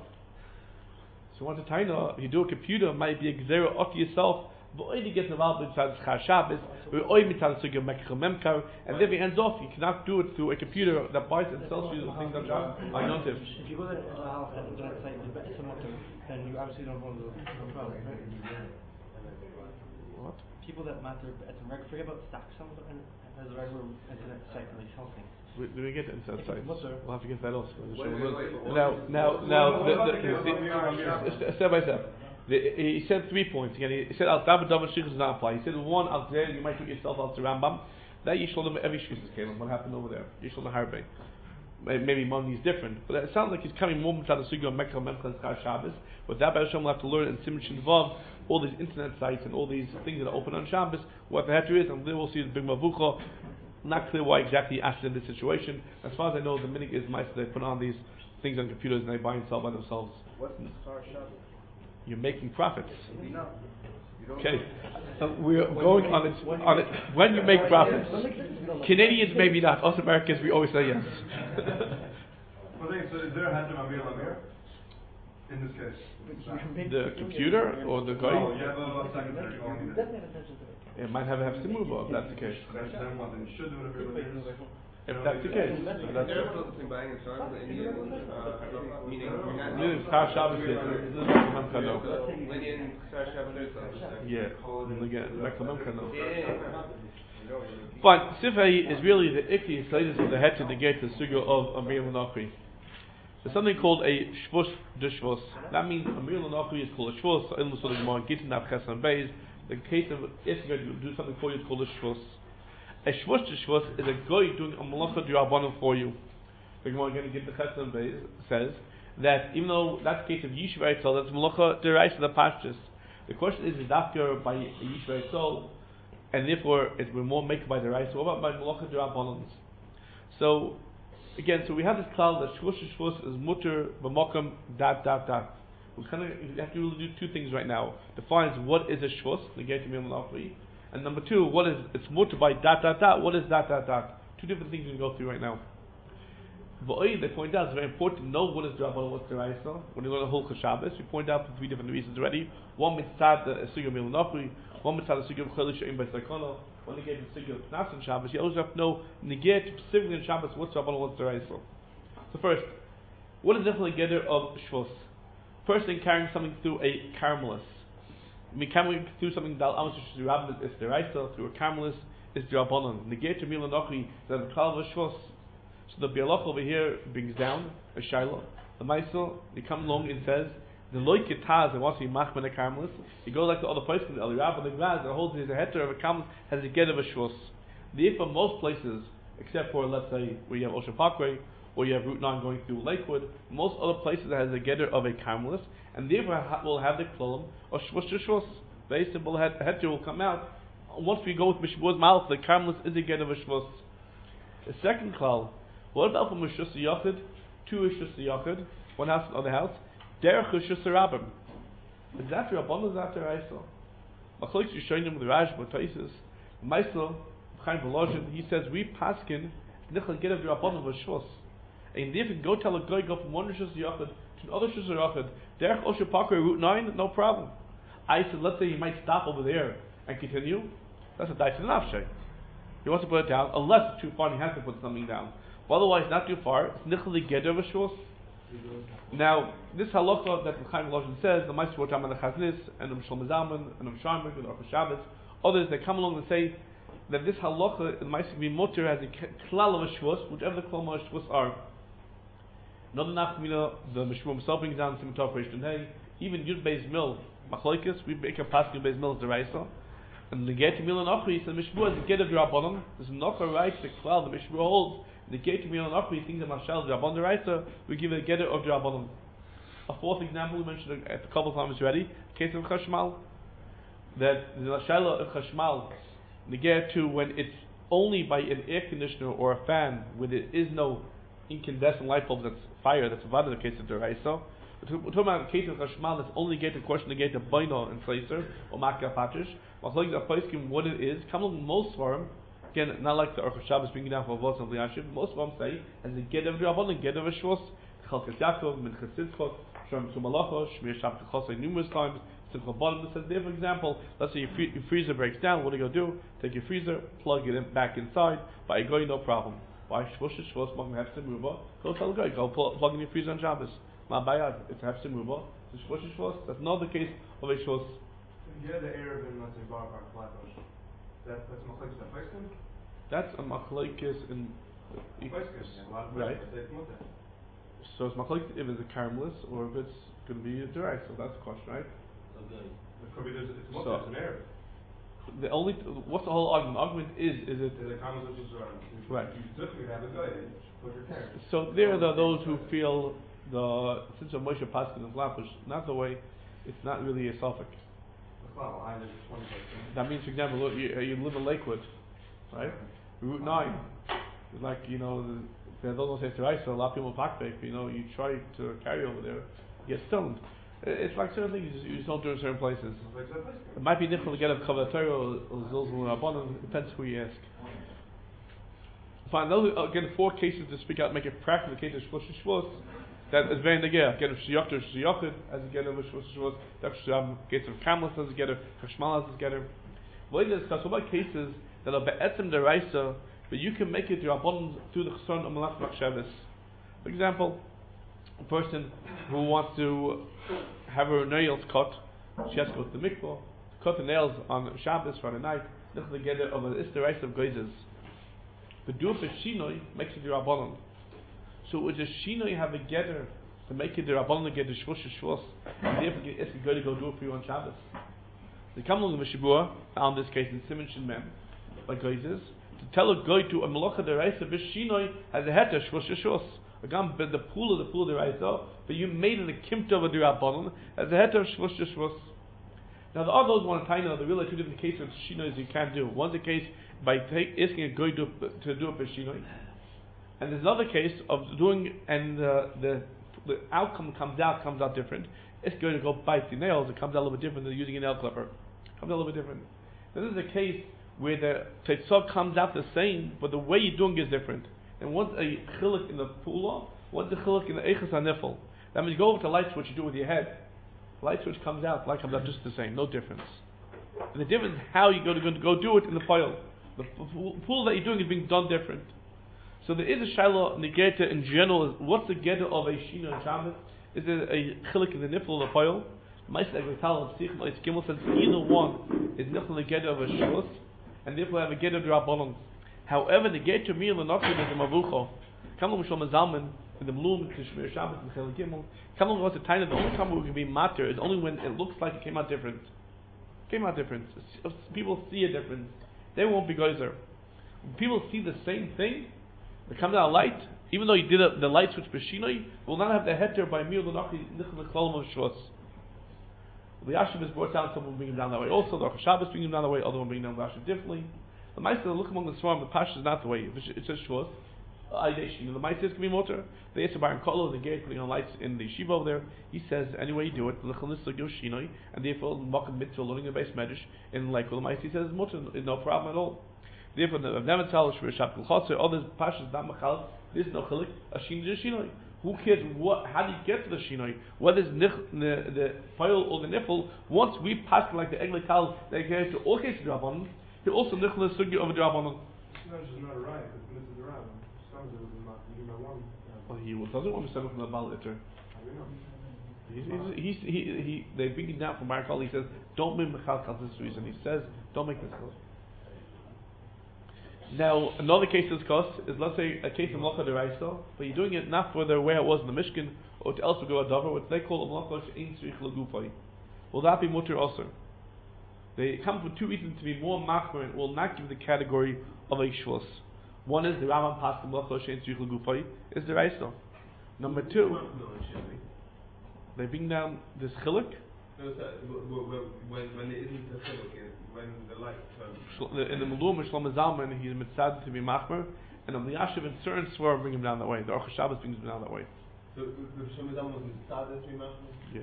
So once a taina, you do a computer, it might be a gzera of yourself. But only gets involved with Chaz Shabbos, we only mitzvah suga mekach memkar, and then it ends off. You cannot do it through a computer that buys and sells you things on Shabbos. I know this. If you go to the house and internet site and it's a motor, then you obviously don't hold the problem, right? What? People that matter at the regular, forget about stocks, some of them has a regular internet site where they sell things. Do we get into that If site? it's mutter. We'll have to get that also. Step by step. He said 3 points. Again, he said al davar davar shich does not apply. He said one al there you might do it yourself al Rambam. That you should every shich is kalim. What happened over there? You should harbe. Maybe money is different, but it sounds like he's coming more to the sugi of Mekah Memchas Shabbos. With that, Hashem will have to learn in Simon Vav all these internet sites and all these things that are open on Shabbos. What the heter is, and then we'll see the big mavucha. Not clear why exactly he acted in this situation. As far as I know, the minig is mice they put on these things on computers and they buy and sell by themselves. What's the Star Shabbos? You're making profits. No. You don't Okay, we're going on it. When you make profits, Canadians maybe not. Us Americans, we always say yes. So is there a heter Amir Lamir in this case? The computer or the guy? No, you have a secretary going in. It might have Simova if that's the case. Then what? Then you should do it every day. If that's the case, Is there a difference between buying and selling the Indian, meaning you're not... Meaning Star Shabbos is Mekha Kano. Indian Star Shabbos is Yeah, and again Mekha Kano. Yeah. Fine. Sifei is really the Ikki status of the head to negate the suga of Amir Lanachri. There's something called a Shvus Dishvus. That means Amir Lanachri is called a Shvus. In the sort of Gemara Gittin Av Chesam Beis, the case of if you're going to do something for you, it's called a Shvus. A Shvus Dishvus is a guy doing a Malacha D'Rabbanan for you. The Gemara again Gittin Av Chesam Beis says that even though that's the case of Yishuv Eitzel, that's Malacha D'Raisa the Pashtus. The question is that by Yishuv Eitzel, and therefore it will more make by the rice. What about by Malacha D'Rabbanans? So again, so we have this cloud that Shvus is mutter b'mokam ... We have to really do two things right now. Defines what is a Shvus, negate Amir Lanachri, and number two, what is it's mutter by ... What is ... Two different things we can go through right now. But they point out it's very important to know what is D'Rabbanan, what's the Raisa. When you go to Hilchos Shabbos, we point out for three different reasons already. One mitzad the sugi of Amir Lanachri, one mitzad the sugi of Cholish She'im by Sakana, one negate the sugi of Knas on Shabbos. You always have to know negate specifically in Shabbos what's D'Rabbanan, what's the Raisa. So first, what is definitely gather of Shvus? First thing, carrying something through a caramelist. I mean, carrying through something that Amos is Rabbin is the Raisa, through a caramelist is D'Rabbanan. Negate Amir Lanachri that the Kal of Shvus. So the Bialach over here brings down a Shiloh. The Maisel, he comes along and says, the Loike Taz, and wants to be Machman a Carmelist, he goes like the other places, the Elirab and the Graz, that holds his heter of a Carmelist, has a get of a Shvus. Therefore, most places, except for, let's say, where you have Ocean Parkway, or you have Route 9 going through Lakewood, most other places has a getter of a Carmelist, and therefore will have the Klolim of Shvus to Shvus. Very simple heter will come out. Once we go with Mishbua's mouth, the Karmelis is a get of a Shvus. The second klal, what about from Rishus Yachid to Rishus Yachid, one house to another house, Derech Rishus Rabbim. Is that Rabban or is that Raisa? Machlokes Yishonim with the Rashba Taisus, Meisel, Chaim Volozhin, he says, we paskin, Nichel get of the Rabban of a Shvus. And if you go tell a guy, go from one Rishus Yachid to another Rishus Yachid, Derech Osher Pakar, Route 9, no problem. I said, let's say he might stop over there and continue. That's a Daisen Nafshay. He wants to put it down, unless it's too far and he has to put something down. But otherwise, not too far. It's Nichel Geder V'Shvus. Now, this halacha that the Chaim Volozhin says, the Meister Rotam and the Chaznis, and the Shlomo Zalman, and the Sharmik, and the Orchos Shabbos, others, they come along and say that this halacha, the Meister be mutter as a klal of a Shvus, whichever the klal of a Shvus are. Another Nachmina, the Mishmur himself brings down Simon Tov Reish Hey, even Yud Beis Mil, Machlokes, we make a passing Beis Mil as the Raisa. And the Get Mil and Achri, so the Mishmur is the Get of the Rabbanon. There's not a right to klal, the Mishmur holds. The Get Mil and Achri, things that Mashal, the Rabban the Raisa, we give it a Get of the Rabbanon. A fourth example we mentioned a couple of times already, case of Chashmal, that the Mashal of Chashmal, the Get to when it's only by an air conditioner or a fan, where there is no incandescent light bulb that's fire, that's about the case of the Raisa. We're talking about a case of Chashmal that's only get a question to get a Baino and Tracer or Makka Patrish. What it is, come along most for him, again, not like the Orchos Shabbos bringing down for Avos and Liashim, most of them say, as a get of the Rabban and get of a Shvus, Chalkas Yaakov, Minchas Sitzchot, Shem Tumalacha, Shmir Shabbat Chosei numerous times, Simcha Bottom, it says there, for example, let's say your freezer breaks down, what do you go do? Take your freezer, plug it in back inside, by a guy, no problem. Why? Shvus is Shvus, Magam Hefsim Ruba, go tell the guy, go plug in your freezer on Shabbos. Ma Bayad, it's Hefsim Ruba, it's Shvus is Shvus, that's not the case of a Shvus. You had the Arab in, let's say, Barak Flatosh. That's Machlokes that Paiskim? That's a Machlokes in... Right. So it's Machlokes if it's a Karmelis or if it's going to be a direct, so that's the question, right? Okay. It could be it's an Arab. The only... What's the whole argument? The argument is it... Is it Karmelis which is right. You typically have a guy, put your parents. So there are those who feel since of Moshe Paskin and Flapish, not the way, it's not really a suffix. Well, I live 20 that means, for example, look, you live in Lakewood, right? Route 9, like, they don't know say to so a lot of people pack back, you try to carry over there, you get stoned. It's like certain things you just don't do in certain places. It might be difficult to get a Kavod Torah or Zilzul Rabbanon, it depends who you ask. Fine, those are, again, 4 cases to speak out, make it practical, the case of Shvus Shvus. That is very negay. Get of Shiyachid or Shiyachid as a get of Shvus. That case of Kamlas as a get of Chashmal as a get of. We'll discuss what about cases that are be'etzem deraisa, but you can make it your abundance through the chesron of Malach Machshavos. For example, a person who wants to have her nails cut, she has to go to the mikvah, cut the nails on Shabbos Friday night. This is the get of an isteraisa of geizes. But do it for shinoi makes it your abundance. So would the Shinoi have a getter to make it the Rabbanon get the Shvus, and therefore it's going to go do it for you on Shabbos? They come along the Mishabur, found this case in Simon Shin Mem, like Geizes, to tell a guy to a Melacha the Reisa, this Shinoi has a heter Shvus. Again, the pool of the Reisa, but you made it a Kimt of the Rabbanon as a heter Shvus. Now there are those one time there really are 2 different cases of Shinoi you can't do. One's a case by asking a guy to do it for Shinoi. And there's another case of doing, and the outcome comes out different. It's going to go bite the nails, it comes out a little bit different than using a nail clipper. It comes out a little bit different. This is a case where the Tetzah comes out the same, but the way you're doing is different. And one's a chilik in the pula, one's a chilik in the eichas hanifel. That means you go over to light switch you do with your head. Light switch comes out, light comes out just the same, no difference. And the difference is how you're going to go do it in the pile. The pool that you're doing is being done different. So there is a shaila negeta in general. What's the geta of a shina and Shabbos? Is it a chilik in the nifl of the pile? Ma'aseh Agrital of Sikh Ma'aseh Gimel says either one is nifl the geta of a shvus, and therefore have a geta of the rabbanon. However, the geta meal and nafil is a mavucho. Come along Shlomo Zalman in the Mlum to Shmir Shabbos and Chelik Gimel. Come along what's the time that the only time we can be matter is only when it looks like it came out different. People see a difference. They won't be geyser. When people see the same thing, it comes out light, even though you did the light switch b'shinoi, will not have the heter by mir l'nachi nichel l'klolim of shvus. The Yashiv is brought down, someone bring him down that way. Also, the Shabbos bring him down that way, other one bring him down the Yashiv differently. The Meister, look among the Swarm, the Pasha is not the way. It says Shvus. The Meister can be motor. The Yisra Bar and Kolo, the gate putting on lights in the Yeshiva over there. He says, anyway you do it, and therefore, Mokum Mitzvah, learning the base Medrash, in like the Meister, he says, motor, no problem at all. Therefore, the Nemetal, Shvur Shabkul Chotzer, others, Pasha is not Machal, there's no Chilik, a Shinoi. Who cares how do you get to the Shinoi? Whether it's the file or the nifl, once we pass like the Egle Kal, they get to all cases of Rabbanon, he also nifl the Sugi of the Rabbanon. Sometimes it's not right, it's Mrs. the Rabban. Sometimes it was not, you know, one. Well, he doesn't want to send him from the Baal Itter. They bring him down from Barakal, he says, don't make Mechal Kal this reason. He says, don't make this cause. Now, another case of cost is, let's say, a case of Melacha Deraisa, but you're doing it not for the way it was in the Mishkan, or to else go a Dover, what they call a Melacha She'ein Tzrich L'Gufay. Will that be Mutter also? They come for two reasons to be more machmer and will not give the category of a Shvus. One is the Rambam Pasuk Melacha She'ein Tzrich L'Gufay is Deraisa. Number two, they bring down this Chilik. No, when there isn't a Chilik, when the light turns. In the Malum, Shlomo Zalman, he's mitzad to be machmer, and on the Yashiv and certain Svar bring him down that way. The Aruch Shabbos brings him down that way. So the Shlomo Zalman was mitzad to be machmer? Yeah.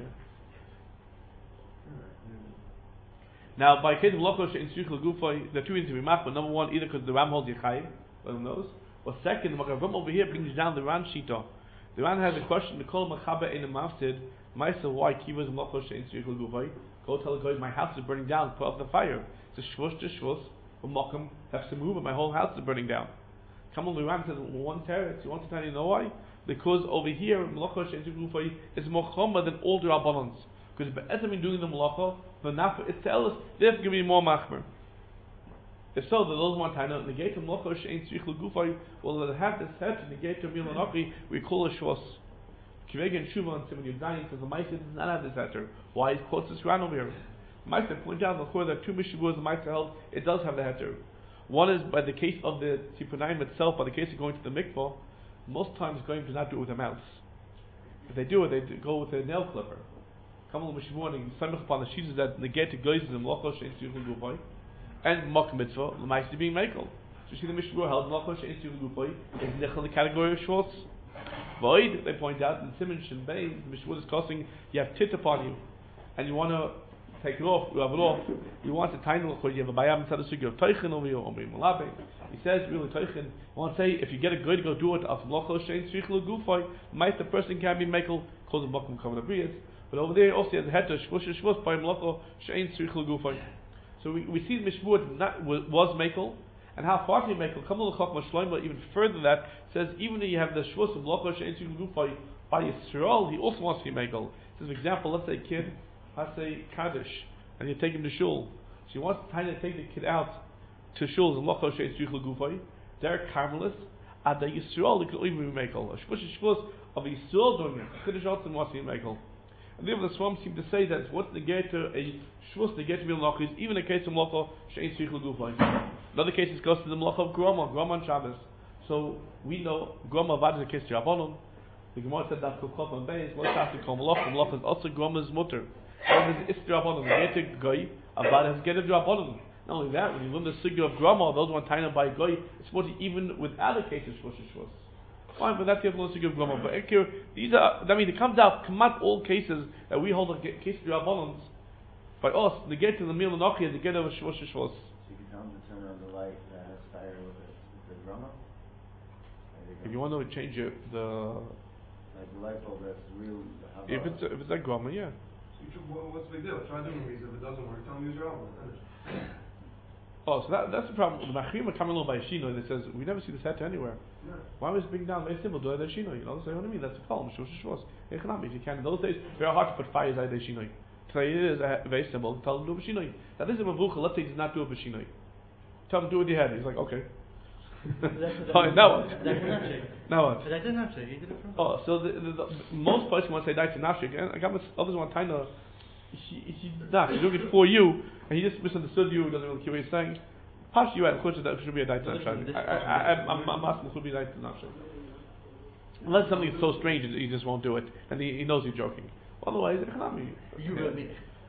Now, by case of Lochosh in Tzrich L'Gufay, there are two reasons to be machmer. Number one, either because the Ram holds Yechayim, one knows, or second, the Machavam over here brings down the Ran Shita. The Ran has a question, the Kol Machabe in a Mafsid, Maisa, why Kivas and Lochosh in Tzrich L'Gufay? Go tell the guy, my house is burning down, put off the fire. It's a shvush to shvush, but Mokum has to move it, my whole house is burning down. Come on, the Ram says, one teretz, you want to tell you know why? Because over here, Malacha She'ein Tzrich L'Gufay is more chomah than all the Rabbanans. Because Be'etzem in doing the Malacha, the Nafa, it's tell us, they're going to be more machmer. If so, the those Montana, negate of Malacha She'ein Tzrich L'Gufay, will have this head to negate of Milan Akri, we call it shvush. Kivega and Shuva and Simon Yudayin says the Meister does not have this heter. Why? He quotes this Ran over here. Meister point out before there are two Mishavuos the Meister held, it does have the heter. One is by the case of the Tipunayim itself, by the case of going to the mikvah, most times going does not do it with a mouse. If they do it, they go with a nail clipper. Come on, Mishavuos, and Samech upon the sheets that negate the Geizes and Malacha She'ein Tzrich L'Gufay, and Mok Mitzvah, the Meister being Mekel. So you see the Mishavuos held Malacha She'ein Tzrich L'Gufay is in the category of Schwartz. Void, they point out, in Simon Shin Bay, the Mishmur is discussing, you have tit upon you, and you want to take it off, you have it off, you want to tiny look, you have a bayam inside the sugi of Teichen over you, or Malabe. He says, really, Teichen, you want to say, if you get a good, go do it, of Melacha She'ein Tzrich L'Gufay, might the person can be Mekel, cause of Mokum Kavan Abriyas, but over there also he has a heter, Shvush, by Melacha She'ein Tzrich L'Gufay. So we see the Mishmur was Mekel, and how far can you make it? Come on, Chachma Shlomo, even further than that, says even if you have the Shvus of Melacha She'ein Tzrich L'Gufay by Yisrael, he also wants to be Mekel. As an example, let's say a kid has a Kaddish, and you take him to Shul. So he wants to take the kid out to Shul, and Melacha She'ein Tzrich L'Gufay. They're Carmelists, at the Yisrael, they can even be Mekel. A Shvus of Yisrael doing it. Kaddish also wants to be Mekel. And therefore the Swam seem to say that what's the get to a Shvus, the get to be Melacha, is even a case of Melacha She'ein Tzrich L'Gufay. Another case is goes to the Melacha of Groma on Shabbos. So we know Groma Vad is a case to Rabbanon. The Gemara said that for Chop and Beis, what's after Kol Melacha? Melacha is also Groma's mutter. And it's Rabbanon. The get to Goy, Avad has get to Rabbanon. Not only that, when you learn the Sugya of Groma, those one taina by Goy, it's mutter even without a case of Shvush. Fine, but that's the other Sugya of Groma. But these are, I mean, it comes out, Kamat all cases that we hold a case to Rabbanons. By us, the get to the Mil Nochi is the get of a Shvush. So you can tell them to turn on the light that has fire with the drama? If you want to change it, like the light bulb that's real. if it's like Groma, yeah. What's the big deal? Try doing these. If it doesn't work, tell them use your own. Finish. Oh, so that's the problem. The Machrim are coming along by Shino that says we never see this heter anywhere. Yeah. Why was it bring down very simple? Do it Shino? You know, so what I mean? That's the problem. Shvush. If you can, in those days, very hard to put fires out of Shino. Today it is very simple. Tell them to do a B'shinoi. Now this is a Mavucha, let's say he does not do a B'shinoi. Tell him to do it with your head. He's like, okay. Fine, now what? Now what? But I didn't have to, he did it from So the most person want to say that's a nafshik, and I got others want to know he's doing it for you, and he just misunderstood you, doesn't really care what he's saying. Pash you out, that should be a daita nafshik. I'm asking should be a daita nafshik. Unless something is so strange, he just won't do it, and he knows you're joking. Otherwise, you really.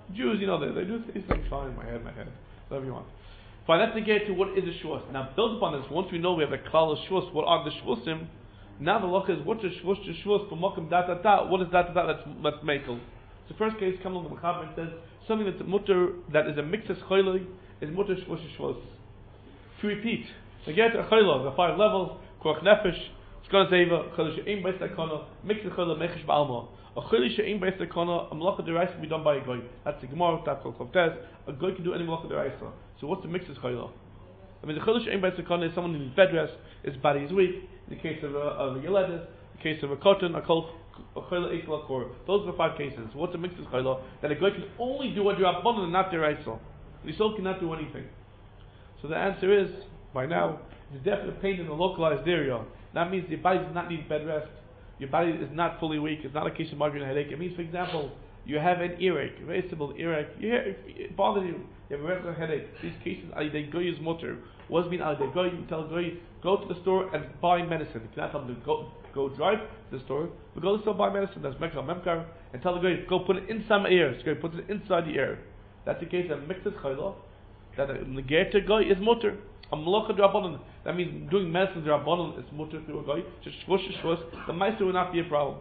Jews, they do these things fine. My head, whatever you want. Fine, let's get to what is a shvus. Now, built upon this, once we know we have a klal of shvus, what are the shvusim? Now the look is what's a shvus for mokum What is that's makel? So first case comes along the Mechaber and says something that's mutter that is a mixus choyloi is mutter shvus. To repeat, to get a choyloi, the 5 levels, korach nefesh, skon zeva, choyloi she'ein beis takana, mixus choyloi mechish ba'alma. A choyloi she'ein beis takana, a malacha deraisa can be done by a goy. That's the Gemara, that's Kol Chavtes. A goy can do any malacha deraisa. So what's the mixus choyloi? I mean, the choyloi she'ein beis takana is someone who's bed rest, his body is weak. In the case of a Yeledis, in the case of a cotton, a kol, a choyloi eis lakor. Those are the 5 cases. What's the mixus choyloi? That a goy can only do what you're abundant and not deraisa. The soul cannot do anything. So the answer is, by now, there's definite pain in the localized area. That means your body does not need bed rest. Your body is not fully weak. It's not a case of migraine headache. It means, for example, you have an earache, a very simple earache. It bothers you. You have a regular headache. These cases, they go use motor. What's mean they go? You tell go to the store and buy medicine. You cannot tell them to go drive to the store, but go to the store buy medicine. That's Mekar Memkar, and tell the guy go put it inside my ear. So put it inside the ear. That's the case of mixed chayla. That a negator guy is mutter. A malacha drabanan. That means doing medicine drabanan is mutter through a guy. Just shvush. The meister will not be a problem.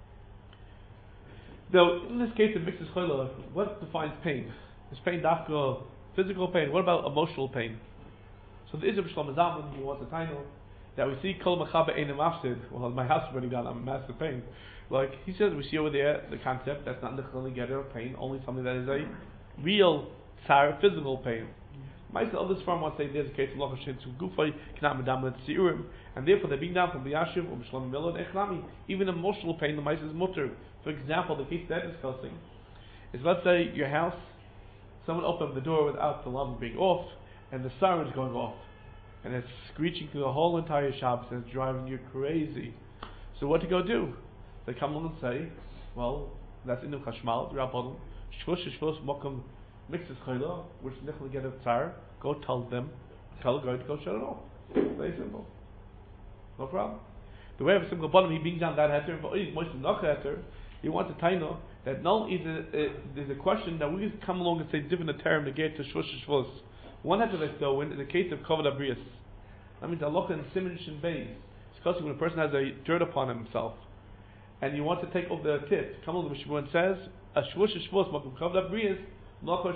Though in this case of mixed chayla, what defines pain? Is pain dafka physical pain? What about emotional pain? So the Izrab Shlomo Zalman, he wants a title that we see kol mechaber ein mafsid. Well, my house is burning down. I'm in massive pain. Like he says, we see over there the concept that's not necessarily getter of pain, only something that is a real tsar, physical pain. Most others from want to say there's a case of lochashin to gufay cannot medam tziurim, and therefore they're being down from B'yashiv or B'Shlomo Miller and Echlami. Even emotional pain, the mice is mutter. For example, the case they're discussing is, let's say your house, someone opened the door without the alarm being off, and the siren is going off, and it's screeching through the whole entire shop, and it's driving you crazy. So what to go do? They come along and say, well, that's inu chashmal, rabbanon, shvush mokum mixes chayla, which nichel get a tsar. Go tell the guy to go shut it off. Very simple. No problem. The way of a simple bottom, he brings down that heter, but he wants to tell that now there's a question that we just come along and say different term to get to shvush. One heter they throw in the case of kavod abrius. That means halacha and siman shin beis. It's when a person has a dirt upon himself, and you want to take off the tip. Come along, the Mishnah says a shvush makom kavod abrius. So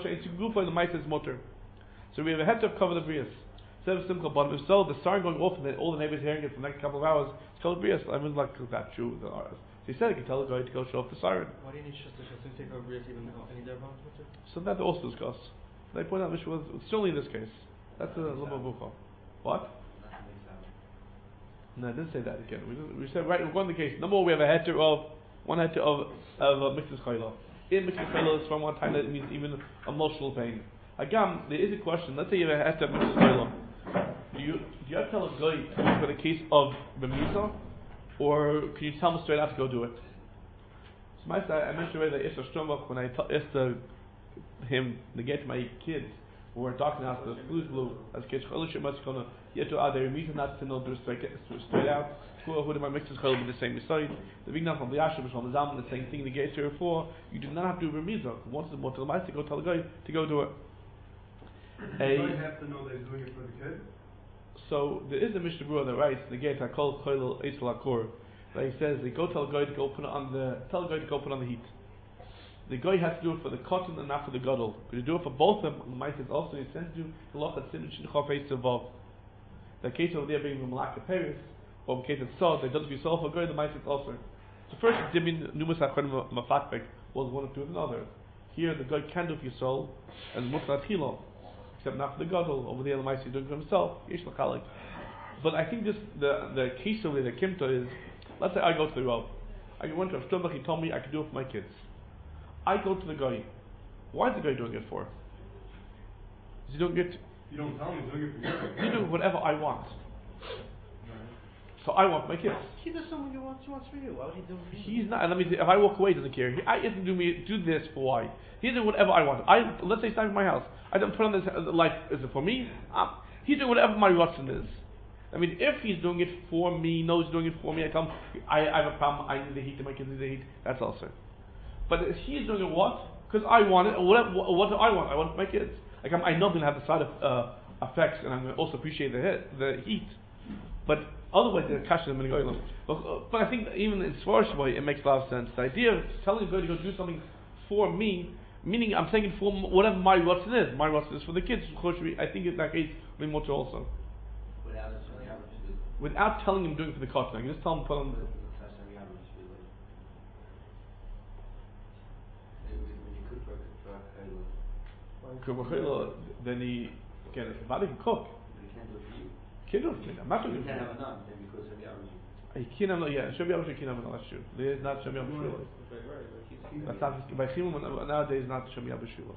we have a heter of kavod abrius. Instead of simple bottom, if so, the siren going off and then all the neighbors hearing it for the next couple of hours, it's kavod abrius. I mean, like that true. So he said he could tell the guy to go show off the siren. Why do you need just to take kavod abrius even any there bones? So that they also discuss. They point out which was certainly in this case. That's a little bucha. What? No, I didn't say that again. We said right. We're going to the case. Number one, we have a heter of mixes chayla. In mixes chayla is from one time that it means even emotional pain. Again, there is a question. Let's say you have a heter of mixes chayla. Do you have to tell a guy for the case of b'misa, or can you tell him straight out to go do it? So I mentioned already that Isra Strombach, when I asked him to get my kids who were talking out the blues blue as kids gonna yet to other reason not to know straight out who my mixes will be the same side. The big now from the Yashem from the Zaman the same thing the gate here for you do not have to do remisa. Once the more to the go tell the guy to go do it. You have to know they're doing it for the kid. So there is a Mishnah Berurah that writes the gate I call Choylel Eisel Akor that he says they go tell the guy to go put it on the heat. The guy has to do it for the cotton and not for the gadol. But you do it for both of them, the mice is also he sends you the lot that sin shin chafei sevov. The case over there being the malaka Paris, or the case of sod, they does yourself a guy the mice is also. So first dimin numas achronim mafatbek was one of two of another. Here the guy can do for your soul and mutzat hilo, except not for the gadol. Over there the mice is doing for himself. Yesh lachalik. But I think this the case over there, the kimta is, let's say I go to the Rav. I went to a Shtubach, he told me I could do it for my kids. I go to the guy. Why is the guy doing it for? Is he doing it? You don't tell him he's doing it for you. He's doing whatever I want. So I want my kids. He does something he wants for you. Why would he do it for you? He's not. Let me see. If I walk away, he doesn't care. I have to do this for why? He's doing whatever I want. Let's say it's time for my house. I don't put on this life. Is it for me? He's doing whatever my rutzin is. I mean, if he's doing it for me, knows he's doing it for me, I tell him I have a problem. I need the heat. My kids need the heat. That's also. But he's doing it what? because I want it. Or what do I want? I want it for my kids. Like I know I'm going to have the side effects, and I'm going to also appreciate the heat. But otherwise, the kasha is going to go. But I think that even in Svarsh way, it makes a lot of sense. The idea of telling a guy to go do something for me, meaning I'm saying it for whatever my rotzen is. My rotzen is for the kids. I think in that case, we much also. Without telling him doing it for the kasha, I can just tell him put on. Then he can cook. I'm not doing it. He can't have yeah. Should be able to have that's true. There is not should be able to. That's not by chimum nowadays. Not should be able to.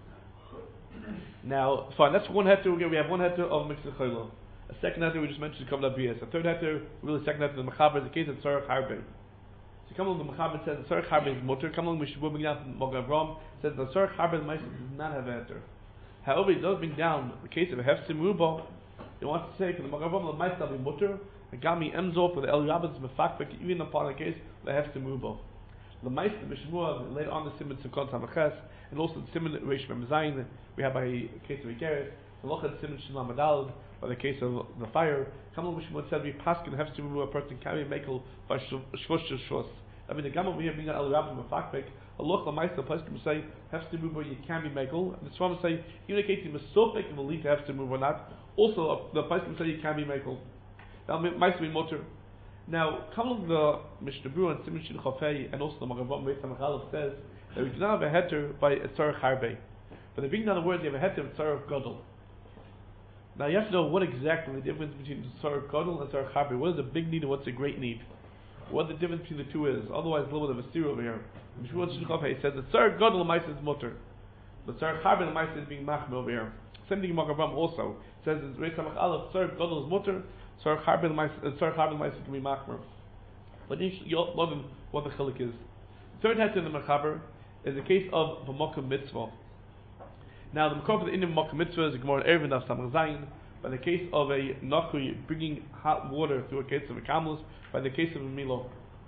Now, fine. That's one heter. We have one heter of mixed chayla. A second heter we just mentioned to come to BS. A third heter, really second heter the mechaber is the case of tzarech harbe. So come along the mechaber says the tzarech harbe is mutter. Come along Mishabu bring down Mogav Ram says the tzarech harbe does not have a heter. However, he does bring down the case of a hefsim ruba. He wants to say for the Mogav Ram the ma'aser be mutter. The Gami Emzo for the El Rabbis Mefakbek, even upon a case, they have to move off. The Meister Mishmua, later on the Simon Sukkot Samaches, and also the Simon Reish Memzayin, we have by a case of Igeres, the Lochad Simon Shinam Adal, by the case of the fire. Kamal Mishmua said, we Paskin have to move a person carry Mekel by Shvosh Shvos. I mean, the Gam over here being El Rabbis Mefakbek, Allah the Meister, Paskin say, has to move where you can be Mekel, and the Swam say, even in case you Mesopek will lead to have to move or not, also the Paskin say you can be Mekel. Might be motor. Now, come along the Mishnah Berurah and Simon Shin Chafei and also the Magavam Beit HaMachalov says that we do not have a heter by a tzarech harbe. But they bring down the word you have a heter of tzarech gadol. Now you have to know what exactly the difference between tzarech gadol and tzarech harbe. What is a big need and what's a great need? What the difference between the two is. Otherwise, a little bit of a steer over here. Mishnah Shin Chafei says that tzarech gadol is motor. But tzarech harbe is being machme over here. Same thing in Magavam also. It says in Beit HaMachalov tzarech gadol is motor. Tzarech harbe can be machmer. But you love him what the chilik is. Third heter in the mechaber is the case of b'mokum mitzvah. Now the mechaber for the Indian b'mokum mitzvah is a gemara erevin of samar zayin. By the case of a nachri bringing hot water through a case of a kamlus. By the case of a milo.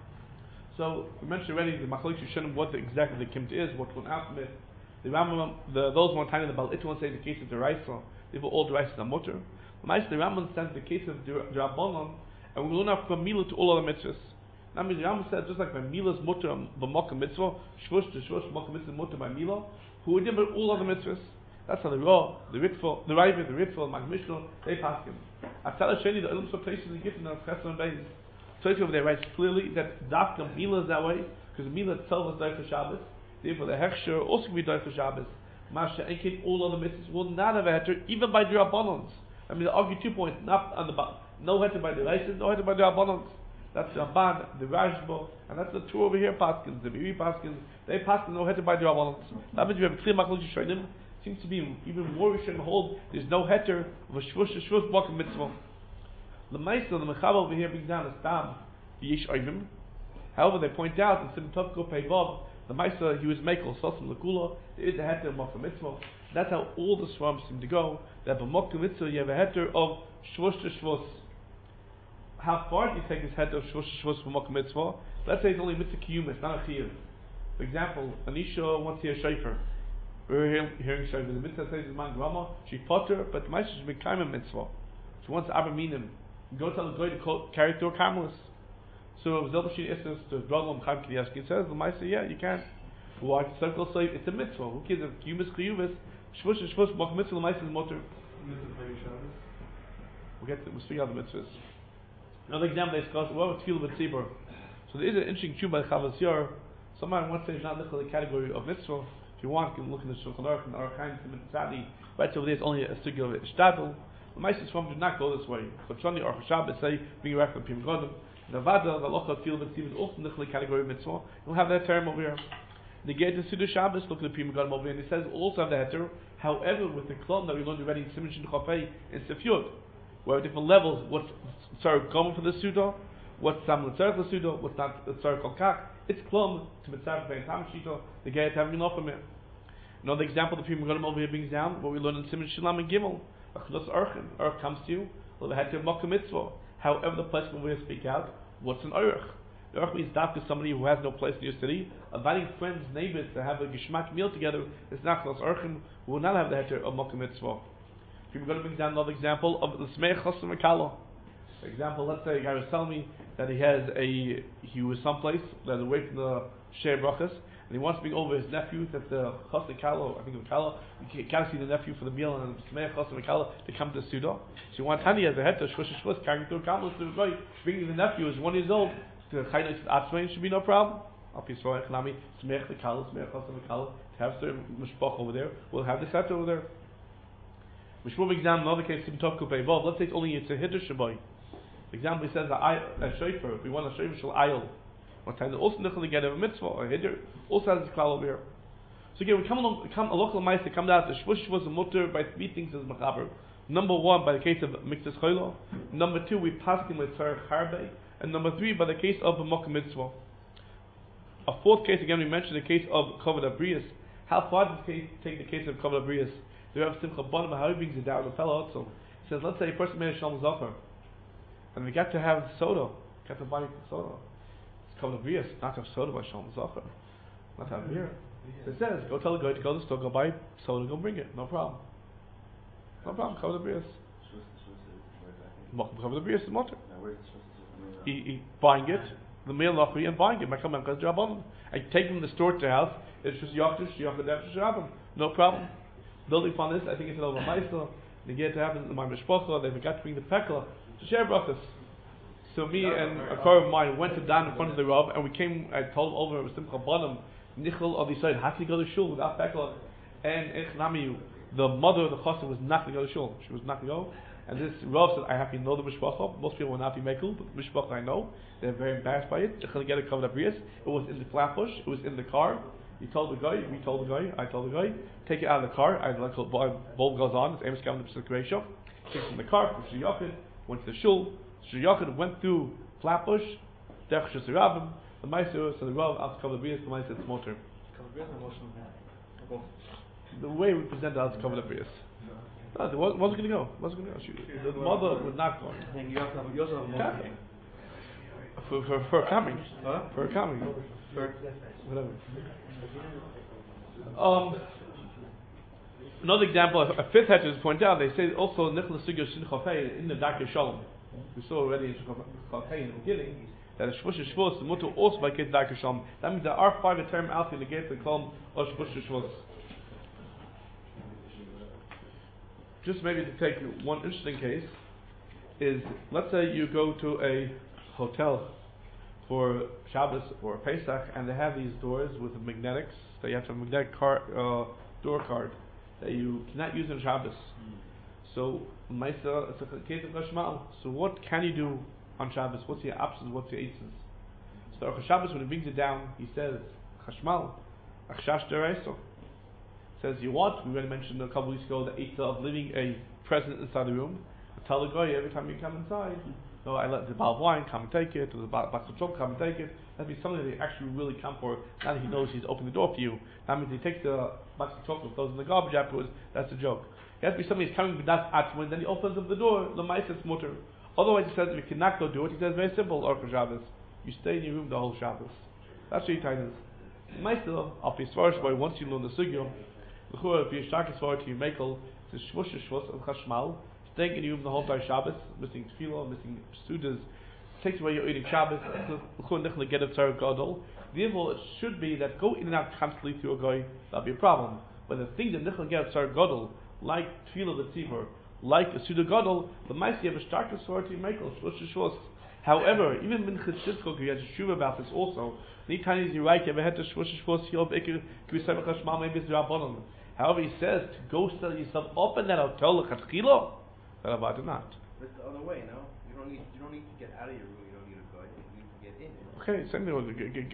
So we mentioned already the machalik yishanim what exactly the kimta is, what one out from it. The Rambam, those one time in the Baal Itwan say the case of the Raisa, they were all the Raisa and mutter. The Rambam says the case of the Rabbanon, and we learn out from Mila to all other mitzvahs. That means the Rambam says just like by Mila's mutter b'mokum mitzvah, shvush to shvush b'mokum mitzvah mutter by Mila, who would do all other mitzvahs. That's how the Ra, the Ritful, the Ravid, the Ritful, the Magmishno, they pass him. Atzal Sheni, the Ilum places the gift in the Chesed and Beis. So over there writes clearly that Dafka Mila is that way, because Mila itself is Daifa Shabbos. Therefore, the Hechsher also can be Daifa Shabbos. Masha Enkin, all other mitzvahs will not have a heter, even by the Rabbanons. I mean, they argue 2 points, not on the no heter by the Reises, no heter by the Rabbanons. That's the Ramban, the Rajbo, and that's the two over here Paskins, the Biri Paskins. They Paskin no heter by the Rabbanons. That means we have a clear Makluk Yishonim. Seems to be even more Rishon hold. There's no heter of a shvush b'mokum mitzvah. The Meister, the Mechaber over here brings down a stam, the Yesh Oivim. However, they point out in Sim Tovko Peivav, the Meister, he was Mekel, Sosim Lekula, there is a heter of b'mokum mitzvah. That's how all the swamps seem to go, that b'mokum mitzvah you have a heter of shvush to shvus. How far do you take this heter of shvush to shvus b'mokum mitzvah? Let's say it's only mitzvah kiyum, it's not a chiyuv. For example, Anisha wants to hear shofar. We're hearing shofar. The mitzvah says is man grama, she's potter, but the Meister should be kaima mitzvah. She wants Abba Minim. Go tell the guy to carry through a carmelist. So Zelbashin Isses to Droglam Chaim Kiyashki says, the Meister, yeah, you can. Why? Circle say it's a mitzvah. Who cares if kiyumis chiyuvis? Shvush and shvush b'mokum mitzvah. The Meister is motor. We'll figure out the mitzvahs. Another example they discuss. What was tefillah with tzibur? So there is an interesting tune by Chavas Yor. Somebody wants to say it's not the category of mitzvah. If you want, you can look in the Shulchan Aruch and Aruch Chaim Tzadi. Right over there, it's only a sugi of shtadl. The Meister from did not go this way. So Shani or Shabbos say being referred to Pim Godim. Nevada, the loch of tefillah with tzibur is also in the category of mitzvah. You'll have that term over here. The get to Siddur Shabbos, look at the Pim Godim over here, and it says also have the heter. However, with the klon that we learned already in Simon Shin Chafei and Sefyud, we have different levels. What's common for the Suda, what's Sam L'tzarech the Suda, what's not L'tzarech Kol Kach. It's klon to Mitzarech Bein Tam Shita, the get having enough from it. Another example the Pim Godim over here brings down, what we learned in Simon Shalom and Gimel. Achnos Archim, Arch comes to you, well, the heter of Mokum Mitzvah. However, the place when we speak out, what's an Arch? The Orach means dafka somebody who has no place in your city. Inviting friends, neighbors to have a geschmack meal together is nachlas orchim who will not have the heter of Mokum Mitzvah. If we're going to bring down another example of the Smeich Chosam Akala. For example, let's say a guy was telling me that he was someplace that's away from the Shea Brachas, and he wants to bring over his nephew that's the Chosam Akala, I think of Akala. He can't see the nephew for the meal and the Smeich Chosam Akala to come to the Suda. So you want Tani as a heter, Shvush carrying through a Kamal to the guy, bringing the nephew who's 1 year old to Chaynais Atzmain should be no problem. To have certain mishpach over there, we'll have the set over there. Mishmur exam, another case, let's say it's only it's a hiddush shaboy. Example, he says a shofar, if we want a shofar shall ayil. What time also nichel to get a mitzvah, a hiddur, also has a klal over here. So again, we come a local mice to come down to shvush was a mutter by 3 things as machaber. Number 1, by the case of miktas chayla. Number 2, we pass him with tzarech harbe. And number 3, by the case of a mokum mitzvah. A 4th case, again, we mentioned the case of Kavod Abrius. How far does it take the case of Kavod Abrius? Do we have Simcha Bonim, how he brings it down? The fellow also says, let's say a person made a Shalom Zachar, and we got to have soda, got to buy soda. It's Kavod Abrius, not to have soda by Shalom Zachar, not to have beer. So it says, go tell the guy to go to the store, go buy soda, go bring it, no problem. No problem, Kavod Abrius. Kavod Abrius is Motor. He buying it, the meal lachri and buying it. I take him to the store to the house. It's just no problem. Building upon this, I think it's an over Maisa. They get to happen in my mishpacha. They forgot to bring the pekla to share brachas. So me and a car of mine went to down in front of the Rav, and we came. I told him over with Simcha Bonim, Nichel of the side had to go to shul without pekla, and Echnamiu, the mother of the chassid, was not going to go to shul. She was not going to go. And this Rav said, I happen to know the mishpacha. Most people will not be mekel, but the mishpacha I know. They're very embarrassed by it. They're going to get a Kavod Abrius. It was in the flatbush. It was in the car. He told the guy, we told the guy, I told the guy, take it out of the car. I like bulb goes on. It's Amos Gavin the P'sik takes from the car. Shiyachid went to the shul. Shiyachid went through flatbush. Derech Shesirabim. The Meiser, so the Rav asked Kavod Abrius. The Meiser it's motor. The way we presented as Kavod Abrius. No, it wasn't going to go. The mother would not go. For coming. Huh? For coming. For whatever. Another example, a 5th heter is pointed out. They say also Nichlas Sugya Shin Chafei in the Darkei Shalom. We saw already in Chafei in the beginning that a Shvush Shvus the mutter also by case Darkei Shalom. That means there are 5 term out in the gate that call them Shvush Shvus. Just maybe to take one interesting case is, let's say you go to a hotel for Shabbos or Pesach, and they have these doors with magnetics. So you have to have a magnetic door card that you cannot use on Shabbos. So Maisa, it's a case of Chashmal. So what can you do on Shabbos? What's your options? What's your aces? So Aruch Shabbos, when he brings it down, he says Chashmal, Achshash Dereso. Says you want. We already mentioned a couple weeks ago the eitzah of leaving a present inside the room. Tell the guy every time you come inside, no, I let the bottle of wine come and take it, or the box of chocolate come and take it. That'd be something that they actually really come for. Now that he knows he's opened the door for you, that means he takes the box of chocolate, throws in the garbage afterwards. That's a joke. It has to be somebody who's coming with that atzmin, then he opens up the door. The mice is mutter. Otherwise, he says if you cannot go do it, he says very simple. Orcha Shabbos, you stay in your room the whole Shabbos. That's what he tells us. Mice of his first boy, once you learn the sugya. If you're starting to your mekel, it's shvush of chashmal, staying in your room the whole entire Shabbos, missing tefillah, missing sudas, takes away your eating Shabbos. Get a tzar gadol. Therefore, it should be that go in and out constantly through a guy. That'll be a problem. But the thing that nichel get a tzar gadol, like tefillah the tzibur, like a suda gadol, the mice you have a starting to your mekel, shvush. However, even when Chizkok, he has a shuv about this also. Anytime you write, you have a head to shvush, he'll make a kvisem chashmal, maybe it's rabbanon. However, he says to go sell yourself up in that hotel lechatchila. That about it not. But it's the other way, no? You don't need to get out of your room. You don't need a guy. You need to get in. Okay, same thing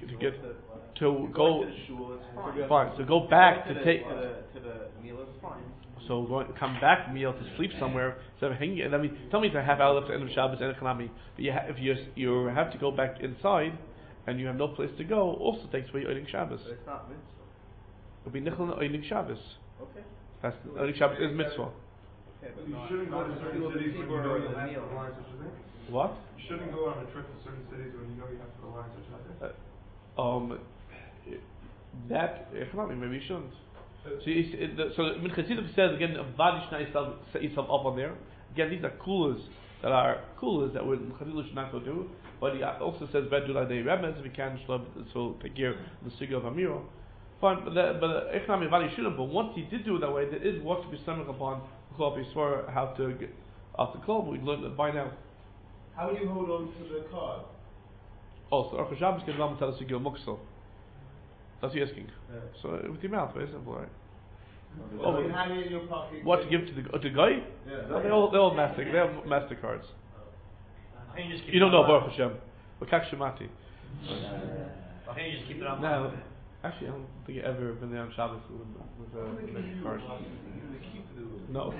to go to the shul. It's fine. So go back to take to the meal. It's fine. So come back meal to sleep somewhere instead of hanging. I mean, tell me it's a half hour left to end of Shabbos and Economy. But if you have to go back inside and you have no place to go, also takes away eating Shabbos. But it's not mitzvah. It'll be nichel eating Shabbos. Okay. That's eating Shabbos is mitzvah. Yeah, but You not, shouldn't go not to the certain people cities when you know or you the have to meal. rely on such a thing. What? You shouldn't go on a trip to certain cities when you know you have to rely on such a thing. That economy maybe you shouldn't. So Min Chassidim says again, Vadishna yourself up on there. Again, these are coolers that we Chassidim should not go do. But he also says Bedula de Rebbe if we can so take care of the Sugi of Amiro. Fine, but the economy Vadi shouldn't. But once he did do it that way, there is what to be stomach upon Chol how to get after Kol. We learned that by now. How would you hold on to the card? Oh, so Archa Shabbos can tell the Sugi of Muksel. That's what you're asking. Yeah. So with your mouth, very simple, right? Well, you hang it in your pocket. What to give to the guy? Yeah. No, they all Mastercards. And you just keep You don't it know on Baruch Hashem. But Kak Shemati. And you just keep it on. Now, actually, I don't think I've ever been there on Shabbos with a card. No.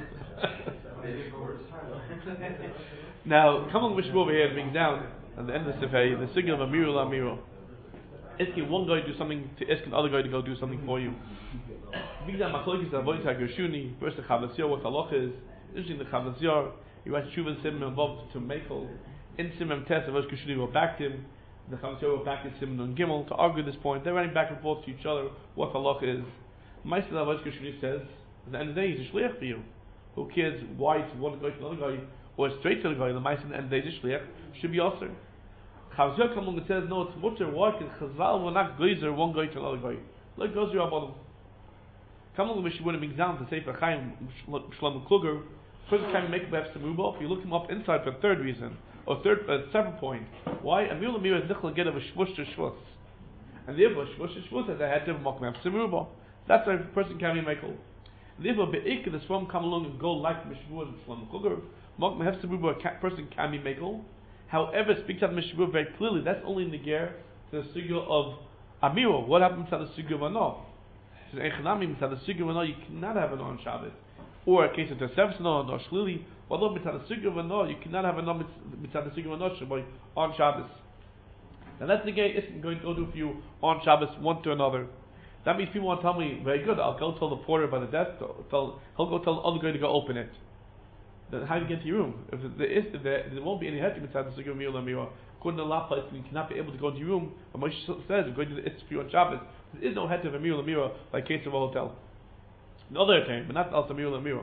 Now, come on, Mishra over here and bring down at the end of the Sifei, the signal of Amiru la Amiru. Asking one guy to do something, to ask another guy to go do something for you. Bring down Machlokes Avodah Gershuni, first the Chavasiyar, what halach is. Interesting, the Chavasiyar, he writes Shuvah Simon above to Mekel. In Simon Tess, Avodah Gershuni wrote back to him. The Chavasiyar wrote back to Simon and Gimel to argue this point. They're running back and forth to each other what halach is. Meister Avodah Gershuni says, at the end of the day, he's a shliach for you. Who cares why it's one guy to another guy, or straight to the guy, the Meister at the end of the day is a shliach, should be also. Chavziyah comes along and says, no, it's mutter. Why? Because Chazal will not glazer one guy to another guy. Like goes your above. Come along, Mishnah wouldn't be examined to say for Chaim Shlomo Kluger. First time make perhaps the move off. You look him up inside for a third reason, or separate point. Why? Amir Lamir is nichel get of a shvush to shvus, and therefore shvush to shvus has a head of makmem semuba. That's why a person can be mekel. Therefore, be'ik the swam come along and go like Mishnah and Shlomo Kluger. Makmem semuba a person can be mekel. However, speaks out Mishabur very clearly. That's only in the gear to the sugya of Amiro. What happens to the sugya of Ano? Says Echanami to the sugya of Ano you cannot have an on Shabbos. Or a case of Tesefs No or Shlili. Although mitzad the sugya of Ano you cannot have an mitzad the sugya of Ano Shabbai on Shabbos. And that's the gear isn't going to go do for you on Shabbos one to another. That means people want to tell me very good. I'll go tell the porter by the desk. He'll go tell the other guy to go open it. Then how do you get to your room? If there won't be any heter mitzad the sugya of Amiro. According to the law place, you cannot be able to go into your room. But Moshe says, going to the Itz for you on Shabbos, there is no heter of Amiro like case of a hotel. The other time, but not also Amiro.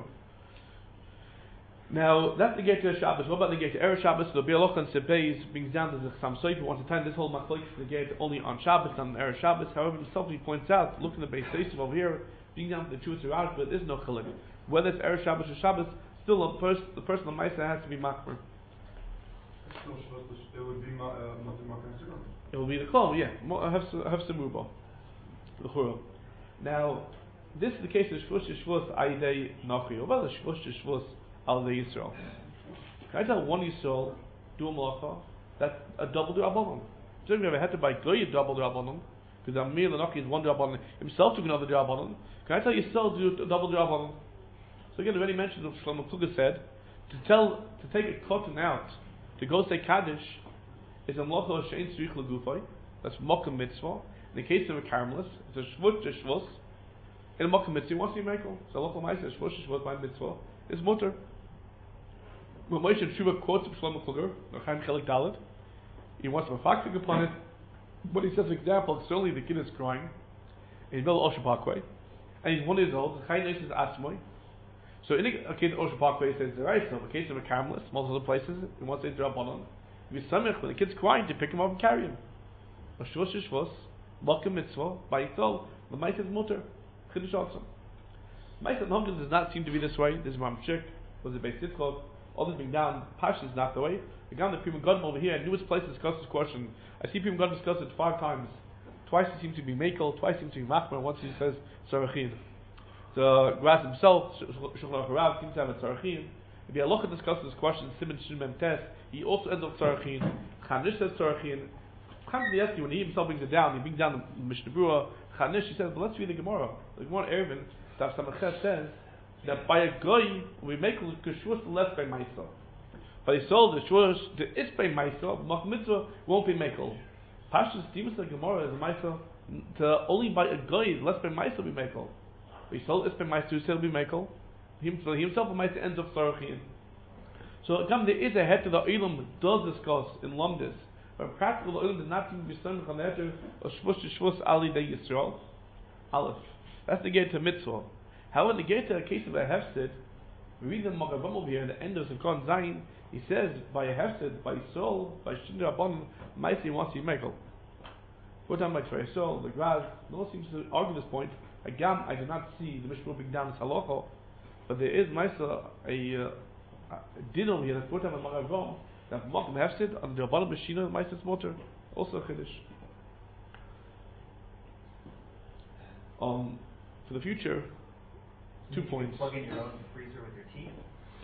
Now, that's the gate to Shabbos. What about the gate to Erev Shabbos? The Bialoch and Sebeis brings down to the Chassam Sofer wants to time this whole machlokes the gate only on Shabbos, not on Erev Shabbos. However, himself he points out, looking at the Beis Yosef over here, bringing down to the truth of but there is no chiluk. Whether it's Erev Shabbos or Shabbos, still the person on Maisa has to be makmer. It would be It will be the call, yeah. Have some rubo. The churah. Now, this is the case of Shvush Shvus Aidei Nochi. What about the Shvush Shvus Al Yisrael? Can I tell one Yisrael do a malacha? That's a double drabanon. So we ever had to buy Goy a double drabanon because Amir Nochi is one drabanon. Himself took another drabanon. Can I tell Yisrael do a double drabanon? So again, already mentioned what Shlomo Kluger said, to take a cotton out, to go say Kaddish, is a malacha she'ein tzrich legufay. That's mokum mitzvah. In the case of a caramelist, it's a shvut to shvus. In a mokum mitzvah, wants to be mekel. So local ma'aser shvut to shvus by mitzvah is mutter. When Moshe Tshuva quotes Shlomo Kluger, Chaim Chelik Dalet, he wants to reflect upon it. But he says, for example, certainly the kid is crying, and he's Mel Osher Parkway, and he's 1 year old. Chaim says Asmoy. So in a case of Osher Parkway, he says the right. So in the case of a caramelist, most other places, he wants to say Drabanon. If he's samech when the kid's crying, to pick him up and carry him. A shvus shvus, makom mitzvah by itself. The mice is mutter. Chiddush also. Mice and Humkus does not seem to be this way. This is Mamshik. Was the Beis Yitzchok. Others being down. Pash is not the way. We got the Pima Godim over here. I knew which place to discuss this question. I see Pima Godim discuss it 5 times. Twice he seems to be Mekel. Twice he seems to be Machmer. Once he says Sarachin. The Gras himself, Shulchan Aruch, seems to have a Tzarachin. If Yalocha discusses this question, Simon Shin Mem Tes, he also ends up Tzarachin. Chanish says Tzarachin. Chanish, when he himself brings it down, he brings down the Mishnah Berurah. Chanish, he says, but let's read the Gemara. The Gemara Erevin, Tav Samachet says that by a goy we make Kishvus less by Maisa. But he sold the Shvush, the is by Maisa, Mach Mitzvah won't be Mekel. Pashas Timus the Gemara is a Maisa, to only by a goy less by Maisa be Mekel. We sold Ispe Meister who said be Mekel. himself might ends up Sarachin. So again, there is a head to the Olam does discuss in Lumdis, but practical the Olam did not seem to be some Chaneter or Shvus Ali De Yisrael. Aleph. That's the gate to mitzvah. However, the gate to a case of a hefsid, we read in Magavam over here, at the end of Zikon Zayin, he says, by a hefsid, by Yisrael, by Shinra Rabban, Maisi wants to Mekel. What time like for Yisrael, the Graz, no one seems to argue this point. Again, I do not see the Mishnah big down as halacha, but there is Maisa, a din over here, that's what time of Magavam, that Makom hefsid, on the Rabban Bashina, Maisa's motor, also a Chiddush. For the future, 2 points. Plug in your own freezer with your teeth.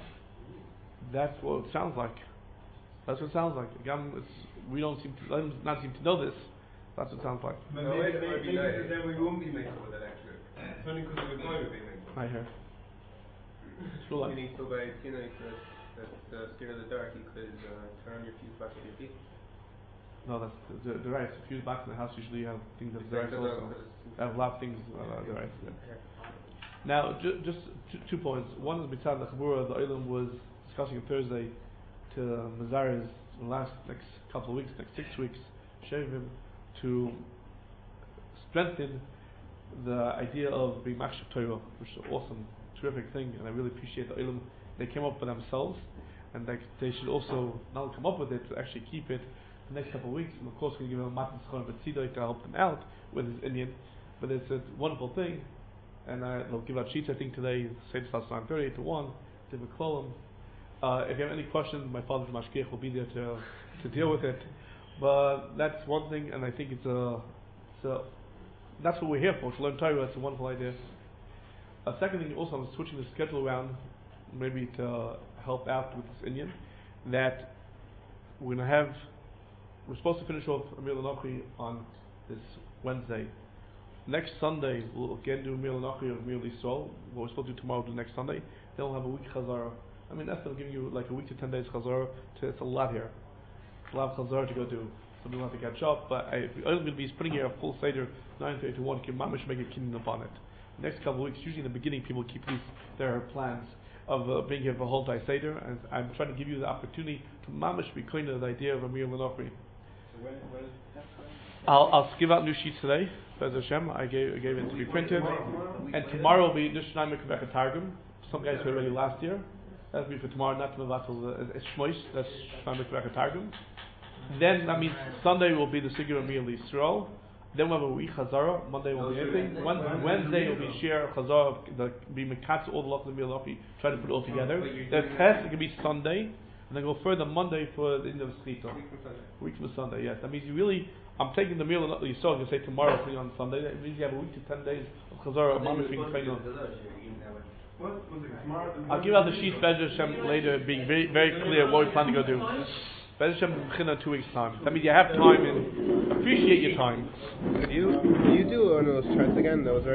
That's what it sounds like. That's what it sounds like. Again, we don't seem to know this. That's what it sounds like. But No, maybe it would be because nice. then we won't be Make making with that extra. It's only because we're going to be making. I hear. Sure. Meaning, so by skin the skin of the dark, you could turn on your fuse box with your teeth. No, that's the right. If you back in the house, usually you have things that's the right Exactly. also. I have a lot of things the right. Yeah. Now, just 2 points. One is Mitzad the Chabura. The Olam was discussing on Thursday to Mazari's in the next couple of weeks, next 6 weeks, Shavim, to strengthen the idea of being Machshav Torah, which is an awesome, terrific thing, and I really appreciate the Olam. They came up with themselves, and they should also not only come up with it, but actually keep it the next couple of weets. And of course, we're going to give them a Matan Schon B'tzidai to help them out with his Indian. But it's a wonderful thing, and they'll give out sheets, I think, today, say it's 9:30 to 1, to McClellan. If you have any questions, my father's Mashgiach will be there to deal with it. But that's one thing, and I think that's what we're here for, to learn Torah. It's a wonderful idea. A second thing, also, I'm switching the schedule around, maybe to help out with this Indian, that we're supposed to finish off Amir L'Nochi on this Wednesday. Next Sunday, we'll again do Amir L'Nochi of Amir L'Yisrael. What we're supposed to do tomorrow, do next Sunday. Then we'll have a week Chazara. I mean, that's giving you like a week to 10 days Chazara. It's a lot here. It's a lot of Chazara to go do. So we'll have to catch up. But I'm going to be putting here a full Seder, 9:30 to 1, Mamish make a kingdom upon it. Next couple of weeks, usually in the beginning, people keep their plans of being here for a whole day Seder, and I'm trying to give you the opportunity to Mamish be kind of the idea of Amir L'Nochi. So when is that? I'll give out new sheets today. Bez Hashem, I gave it to be printed, and tomorrow will be Nishnai Mekabech Targum. Some guys were ready last year. That'll be for tomorrow, not to Mevatel Shmois. That's Nishnai Mekabech Targum. Then that means Sunday will be the Sigur Amir L'Yisrael. Then we'll have a week Chazara. Monday will be anything. Wednesday will be Shir Chazara. Be Mekatz all the lots of Amir L'Nochi. Try to put it all together. The test can be Sunday, and then go further Monday for the end of Schita. Week from Sunday, yes. That means you really. I'm taking the meal you saw. You say tomorrow, putting on Sunday. That means you have a week to 10 days of Chazara. I'll give out the sheets Bez Hashem later, being very, very clear what we plan to go do. Bez Hashem in 2 weeks' time. That means you have time and appreciate your time. Could you do one of those charts again? Those are